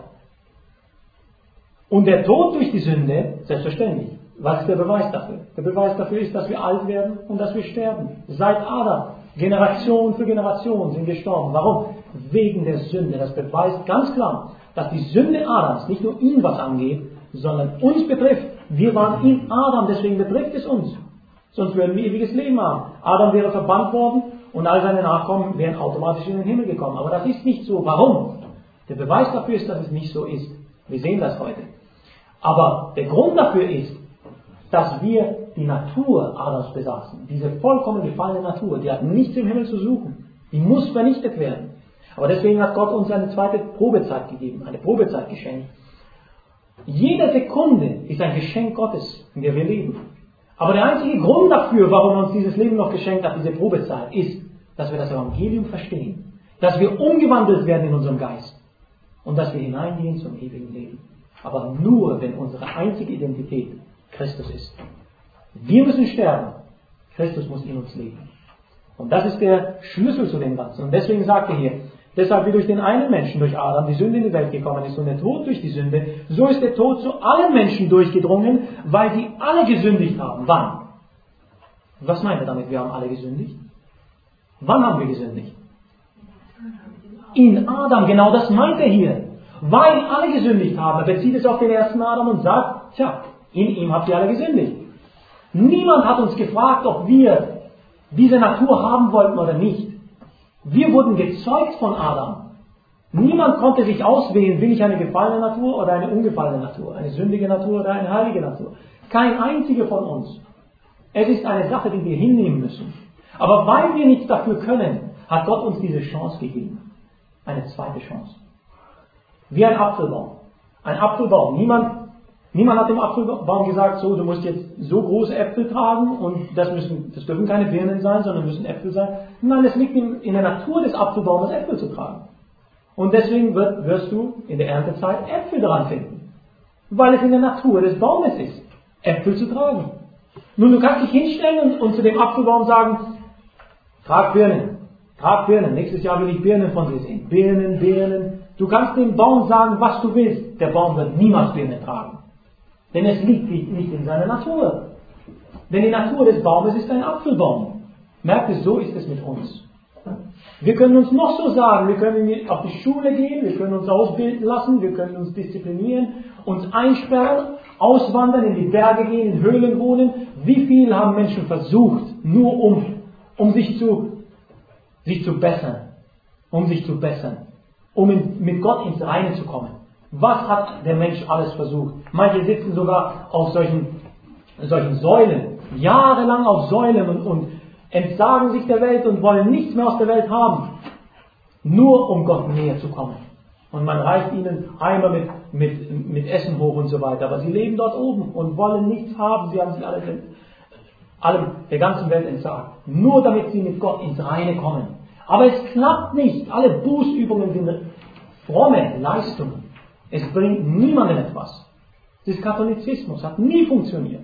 Und der Tod durch die Sünde, selbstverständlich. Was ist der Beweis dafür? Der Beweis dafür ist, dass wir alt werden und dass wir sterben. Seit Adam, Generation für Generation sind gestorben. Warum? Wegen der Sünde. Das beweist ganz klar, dass die Sünde Adams nicht nur ihn was angeht, sondern uns betrifft. Wir waren in Adam, deswegen betrifft es uns. Sonst würden wir ewiges Leben haben. Adam wäre verbannt worden und all seine Nachkommen wären automatisch in den Himmel gekommen. Aber das ist nicht so. Warum? Der Beweis dafür ist, dass es nicht so ist. Wir sehen das heute. Aber der Grund dafür ist, dass wir die Natur Adams besaßen. Diese vollkommen gefallene Natur, die hat nichts im Himmel zu suchen. Die muss vernichtet werden. Aber deswegen hat Gott uns eine zweite Probezeit gegeben, eine Probezeit geschenkt. Jede Sekunde ist ein Geschenk Gottes, in der wir leben. Aber der einzige Grund dafür, warum er uns dieses Leben noch geschenkt hat, diese Probezeit, ist, dass wir das Evangelium verstehen. Dass wir umgewandelt werden in unserem Geist. Und dass wir hineingehen zum ewigen Leben. Aber nur, wenn unsere einzige Identität Christus ist. Wir müssen sterben. Christus muss in uns leben. Und das ist der Schlüssel zu dem Ganzen. Und deswegen sagt er hier, deshalb wie durch den einen Menschen, durch Adam, die Sünde in die Welt gekommen ist und der Tod durch die Sünde, so ist der Tod zu allen Menschen durchgedrungen, weil sie alle gesündigt haben. Wann? Was meint er damit, wir haben alle gesündigt? Wann haben wir gesündigt? In Adam, genau das meint er hier. Weil alle gesündigt haben. Er bezieht es auf den ersten Adam und sagt, tja, in ihm habt ihr alle gesündigt. Niemand hat uns gefragt, ob wir diese Natur haben wollten oder nicht. Wir wurden gezeugt von Adam. Niemand konnte sich auswählen, will ich eine gefallene Natur oder eine ungefallene Natur, eine sündige Natur oder eine heilige Natur. Kein einziger von uns. Es ist eine Sache, die wir hinnehmen müssen. Aber weil wir nichts dafür können, hat Gott uns diese Chance gegeben. Eine zweite Chance. Wie ein Apfelbaum. Ein Apfelbaum. Niemand, niemand hat dem Apfelbaum gesagt, so, du musst jetzt so große Äpfel tragen und das müssen, das dürfen keine Birnen sein, sondern müssen Äpfel sein. Nein, es liegt in, in der Natur des Apfelbaumes, Äpfel zu tragen. Und deswegen wird, wirst du in der Erntezeit Äpfel daran finden. Weil es in der Natur des Baumes ist, Äpfel zu tragen. Nun, du kannst dich hinstellen und, und zu dem Apfelbaum sagen, trag Birnen. Trag Birnen. Nächstes Jahr will ich Birnen von dir sehen. Birnen, Birnen. Du kannst dem Baum sagen, was du willst. Der Baum wird niemals Birnen tragen. Denn es liegt nicht in seiner Natur. Denn die Natur des Baumes ist ein Apfelbaum. Merkt es, so ist es mit uns. Wir können uns noch so sagen, wir können auf die Schule gehen, wir können uns ausbilden lassen, wir können uns disziplinieren, uns einsperren, auswandern, in die Berge gehen, in Höhlen wohnen. Wie viel haben Menschen versucht, nur um, um sich zu, sich zu bessern, um sich zu bessern, um in, mit Gott ins Reine zu kommen. Was hat der Mensch alles versucht? Manche sitzen sogar auf solchen, solchen Säulen, jahrelang auf Säulen und, und entsagen sich der Welt und wollen nichts mehr aus der Welt haben, nur um Gott näher zu kommen. Und man reicht ihnen Eimer mit, mit, mit Essen hoch und so weiter, aber sie leben dort oben und wollen nichts haben, sie haben sich alle, allem, der ganzen Welt entsagt, nur damit sie mit Gott ins Reine kommen. Aber es klappt nicht, alle Bußübungen sind fromme Leistungen, es bringt niemandem etwas. Das Katholizismus hat nie funktioniert.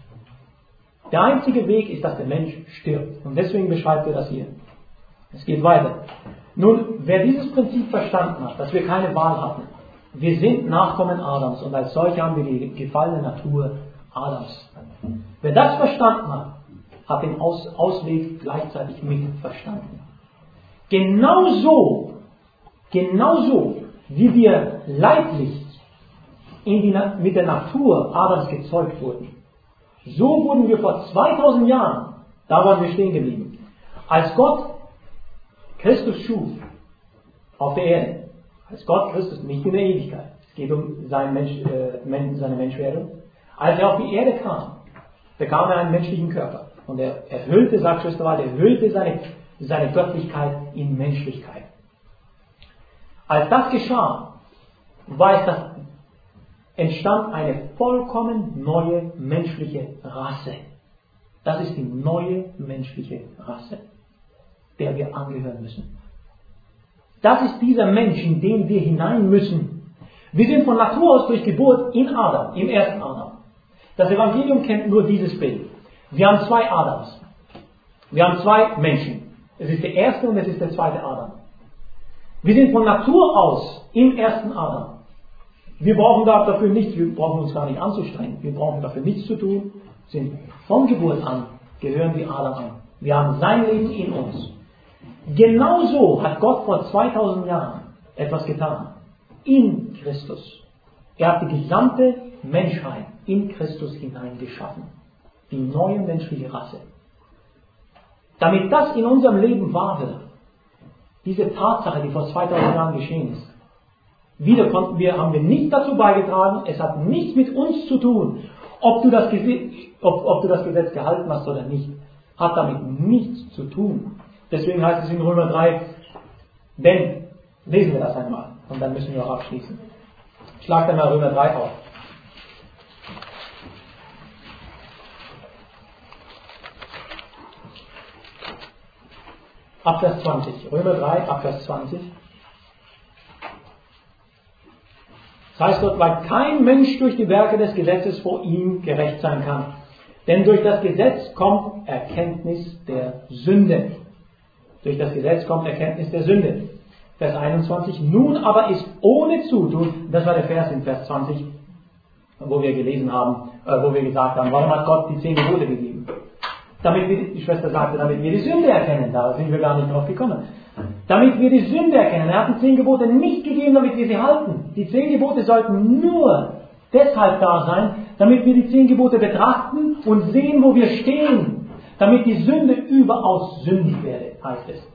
Der einzige Weg ist, dass der Mensch stirbt. Und deswegen beschreibt er das hier. Es geht weiter. Nun, wer dieses Prinzip verstanden hat, dass wir keine Wahl hatten, wir sind Nachkommen Adams und als solche haben wir die gefallene Natur Adams. Wer das verstanden hat, hat den Aus Ausweg gleichzeitig mit verstanden. Genauso, genauso wie wir leiblich in die, mit der Natur Adams gezeugt wurden, so wurden wir vor zweitausend Jahren, da waren wir stehen geblieben, als Gott Christus schuf auf der Erde, als Gott Christus, nicht in der Ewigkeit, es geht um seinen Mensch, äh, seine Menschwerdung, als er auf die Erde kam, bekam er einen menschlichen Körper und er erhüllte, sagt Schwester Wald, er erhüllte seine, seine Göttlichkeit in Menschlichkeit. Als das geschah, war es das entstand eine vollkommen neue menschliche Rasse. Das ist die neue menschliche Rasse, der wir angehören müssen. Das ist dieser Mensch, in den wir hinein müssen. Wir sind von Natur aus durch Geburt in Adam, im ersten Adam. Das Evangelium kennt nur dieses Bild. Wir haben zwei Adams. Wir haben zwei Menschen. Es ist der erste und es ist der zweite Adam. Wir sind von Natur aus im ersten Adam. Wir brauchen dafür nichts, wir brauchen uns gar nicht anzustrengen. Wir brauchen dafür nichts zu tun. Sind von Geburt an, gehören wir Adam an. Wir haben sein Leben in uns. Genauso hat Gott vor zweitausend Jahren etwas getan. In Christus. Er hat die gesamte Menschheit in Christus hineingeschaffen. Die neue menschliche Rasse. Damit das in unserem Leben wahr wird, diese Tatsache, die vor zweitausend Jahren geschehen ist, wieder konnten wir, haben wir nicht dazu beigetragen, es hat nichts mit uns zu tun, ob du das Gesetz, ob, ob du das Gesetz gehalten hast oder nicht. Hat damit nichts zu tun. Deswegen heißt es in Römer drei, denn, lesen wir das einmal und dann müssen wir auch abschließen. Schlag einmal Römer drei auf. Abvers zwanzig. Römer drei, Abvers zwanzig. Das heißt dort, weil kein Mensch durch die Werke des Gesetzes vor ihm gerecht sein kann. Denn durch das Gesetz kommt Erkenntnis der Sünde. Durch das Gesetz kommt Erkenntnis der Sünde. Vers einundzwanzig. Nun aber ist ohne Zutun, das war der Vers in Vers zwanzig, wo wir gelesen haben, äh, wo wir gesagt haben, warum hat Gott die zehn Gebote gegeben? Damit wir, die Schwester sagte, damit wir die Sünde erkennen. Da sind wir gar nicht drauf gekommen. Damit wir die Sünde erkennen. Er hat die zehn Gebote nicht gegeben, damit wir sie halten. Die zehn Gebote sollten nur deshalb da sein, damit wir die zehn Gebote betrachten und sehen, wo wir stehen. Damit die Sünde überaus sündig werde, heißt es.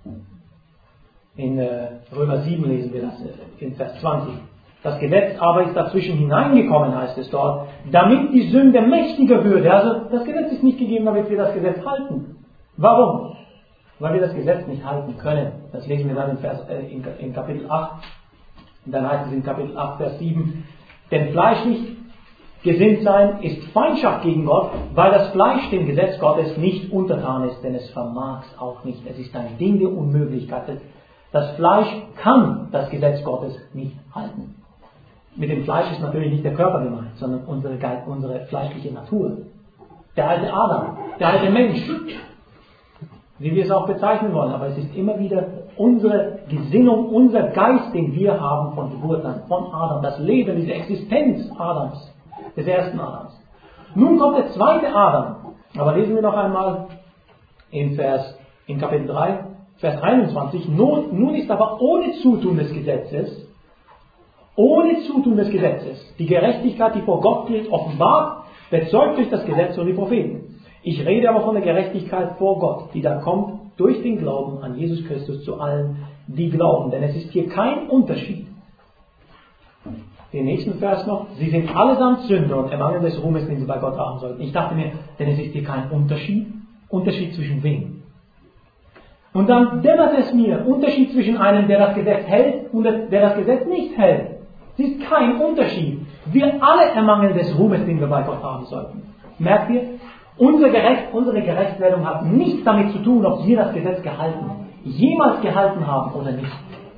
In äh, Römer sieben lesen wir das äh, in Vers zwanzig. Das Gesetz aber ist dazwischen hineingekommen, heißt es dort, damit die Sünde mächtiger würde. Also das Gesetz ist nicht gegeben, damit wir das Gesetz halten. Warum? Weil wir das Gesetz nicht halten können. Das lesen wir dann in, Vers, äh, in, in Kapitel acht. Und dann heißt es in Kapitel acht, Vers sieben, denn fleischlich gesinnt sein ist Feindschaft gegen Gott, weil das Fleisch dem Gesetz Gottes nicht untertan ist, denn es vermag es auch nicht. Es ist ein Ding der Unmöglichkeit. Das Fleisch kann das Gesetz Gottes nicht halten. Mit dem Fleisch ist natürlich nicht der Körper gemeint, sondern unsere, unsere fleischliche Natur. Der alte Adam, der alte Mensch. wie wir es auch bezeichnen wollen, aber es ist immer wieder unsere Gesinnung, unser Geist, den wir haben von Geburt an, von Adam, das Leben, diese Existenz Adams, des ersten Adams. Nun kommt der zweite Adam, aber lesen wir noch einmal in, Vers, in Kapitel drei, Vers einundzwanzig, nun, nun ist aber ohne Zutun des Gesetzes, ohne Zutun des Gesetzes, die Gerechtigkeit, die vor Gott gilt, offenbart, bezeugt durch das Gesetz und die Propheten. Ich rede aber von der Gerechtigkeit vor Gott, die da kommt durch den Glauben an Jesus Christus zu allen, die glauben. Denn es ist hier kein Unterschied. Den nächsten Vers noch. Sie sind allesamt Sünder und ermangeln des Ruhmes, den sie bei Gott haben sollten. Ich dachte mir, denn es ist hier kein Unterschied. Unterschied zwischen wem? Und dann dämmert es mir, Unterschied zwischen einem, der das Gesetz hält und der das Gesetz nicht hält. Es ist kein Unterschied. Wir alle ermangeln des Ruhmes, den wir bei Gott haben sollten. Merkt ihr? Unsere, Gerecht, unsere Gerechtwerdung hat nichts damit zu tun, ob wir das Gesetz gehalten, jemals gehalten haben oder nicht.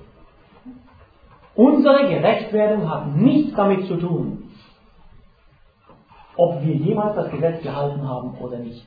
Unsere Gerechtwerdung hat nichts damit zu tun, ob wir jemals das Gesetz gehalten haben oder nicht.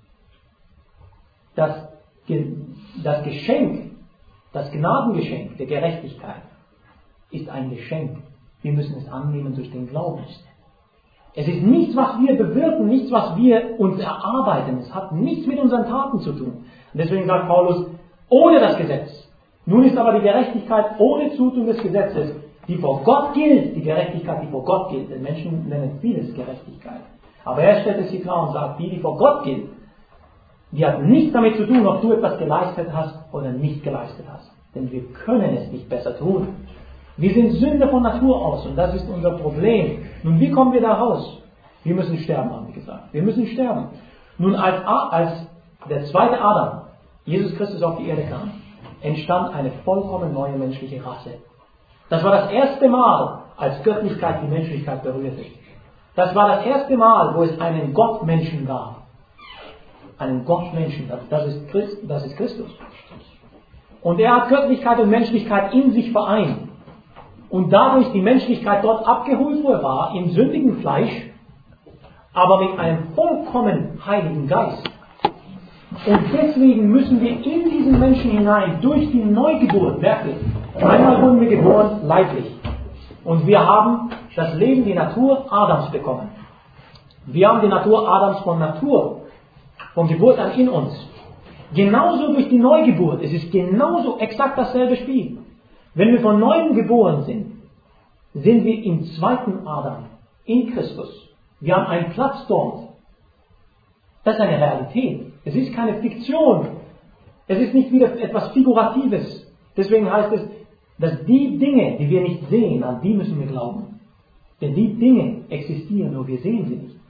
Das, das Geschenk, das Gnadengeschenk der Gerechtigkeit ist ein Geschenk. Wir müssen es annehmen durch den Glauben. Es ist nichts, was wir bewirken, nichts, was wir uns erarbeiten. Es hat nichts mit unseren Taten zu tun. Und deswegen sagt Paulus, ohne das Gesetz. Nun ist aber die Gerechtigkeit ohne Zutun des Gesetzes, die vor Gott gilt, die Gerechtigkeit, die vor Gott gilt. Denn Menschen nennen vieles Gerechtigkeit. Aber er stellt es hier klar und sagt, die, die vor Gott gilt, die hat nichts damit zu tun, ob du etwas geleistet hast oder nicht geleistet hast. Denn wir können es nicht besser tun. Wir sind Sünder von Natur aus und das ist unser Problem. Nun, wie kommen wir da raus? Wir müssen sterben, haben wir gesagt. Wir müssen sterben. Nun, als, als der zweite Adam, Jesus Christus, auf die Erde kam, entstand eine vollkommen neue menschliche Rasse. Das war das erste Mal, als Göttlichkeit die Menschlichkeit berührte. Das war das erste Mal, wo es einen Gottmenschen gab. Einen Gottmenschen, das ist, Christ, das ist Christus. Und er hat Göttlichkeit und Menschlichkeit in sich vereint. Und dadurch die Menschlichkeit dort abgeholt, wo er war, im sündigen Fleisch, aber mit einem vollkommen heiligen Geist. Und deswegen müssen wir in diesen Menschen hinein, durch die Neugeburt, wirklich, einmal wurden wir geboren, leiblich. Und wir haben das Leben, die Natur Adams bekommen. Wir haben die Natur Adams von Natur, von Geburt an in uns. Genauso durch die Neugeburt. Es ist genauso exakt dasselbe Spiel. Wenn wir von Neuem geboren sind, sind wir im zweiten Adam, in Christus. Wir haben einen Platz dort. Das ist eine Realität. Es ist keine Fiktion. Es ist nicht wieder etwas Figuratives. Deswegen heißt es, dass die Dinge, die wir nicht sehen, an die müssen wir glauben. Denn die Dinge existieren, nur wir sehen sie nicht.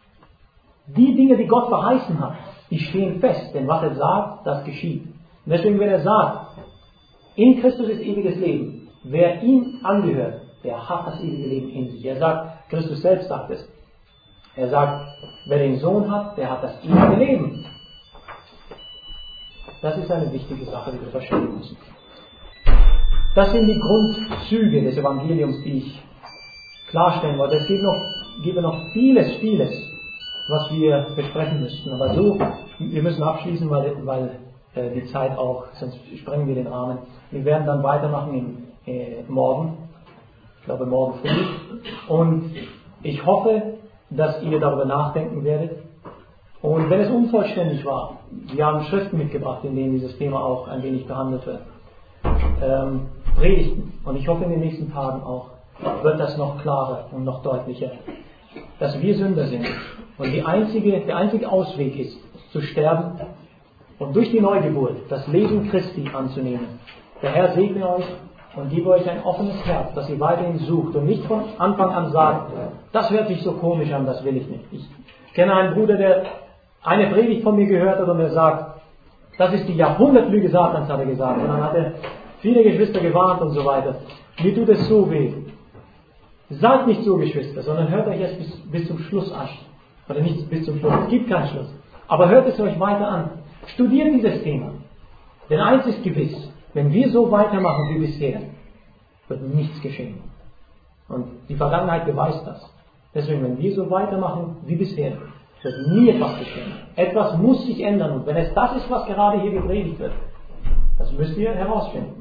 Die Dinge, die Gott verheißen hat, die stehen fest. Denn was er sagt, das geschieht. Und deswegen, wenn er sagt, in Christus ist ewiges Leben. Wer ihm angehört, der hat das ewige Leben in sich. Er sagt, Christus selbst sagt es. Er sagt, wer den Sohn hat, der hat das ewige Leben. Das ist eine wichtige Sache, die wir verstehen müssen. Das sind die Grundzüge des Evangeliums, die ich klarstellen wollte. Es gibt noch, gibt noch vieles, vieles, was wir besprechen müssten. Aber so, wir müssen abschließen, weil, weil äh, die Zeit auch, sonst sprengen wir den Rahmen. Wir werden dann weitermachen im, äh, morgen. Ich glaube morgen früh. Und ich hoffe, dass ihr darüber nachdenken werdet. Und wenn es unvollständig war, wir haben Schriften mitgebracht, in denen dieses Thema auch ein wenig behandelt wird. Ähm, Predigten. Und ich hoffe, in den nächsten Tagen auch wird das noch klarer und noch deutlicher, dass wir Sünder sind. Und die einzige, der einzige Ausweg ist, zu sterben und durch die Neugeburt das Leben Christi anzunehmen. Der Herr segne euch und gebe euch ein offenes Herz, das ihr weiterhin sucht und nicht von Anfang an sagt, das hört sich so komisch an, das will ich nicht. Ich kenne einen Bruder, der eine Predigt von mir gehört hat und er sagt, das ist die Jahrhundertlüge Satans, hat er gesagt. Und dann hat er viele Geschwister gewarnt und so weiter. Mir tut es so weh. Seid nicht so, Geschwister, sondern hört euch erst bis, bis zum Schluss an. Oder nicht bis zum Schluss, es gibt keinen Schluss. Aber hört es euch weiter an. Studiert dieses Thema. Denn eins ist gewiss, wenn wir so weitermachen wie bisher, wird nichts geschehen. Und die Vergangenheit beweist das. Deswegen, wenn wir so weitermachen wie bisher, Es wird nie etwas geschehen. Etwas muss sich ändern. Und wenn es das ist, was gerade hier gepredigt wird, das müsst ihr herausfinden.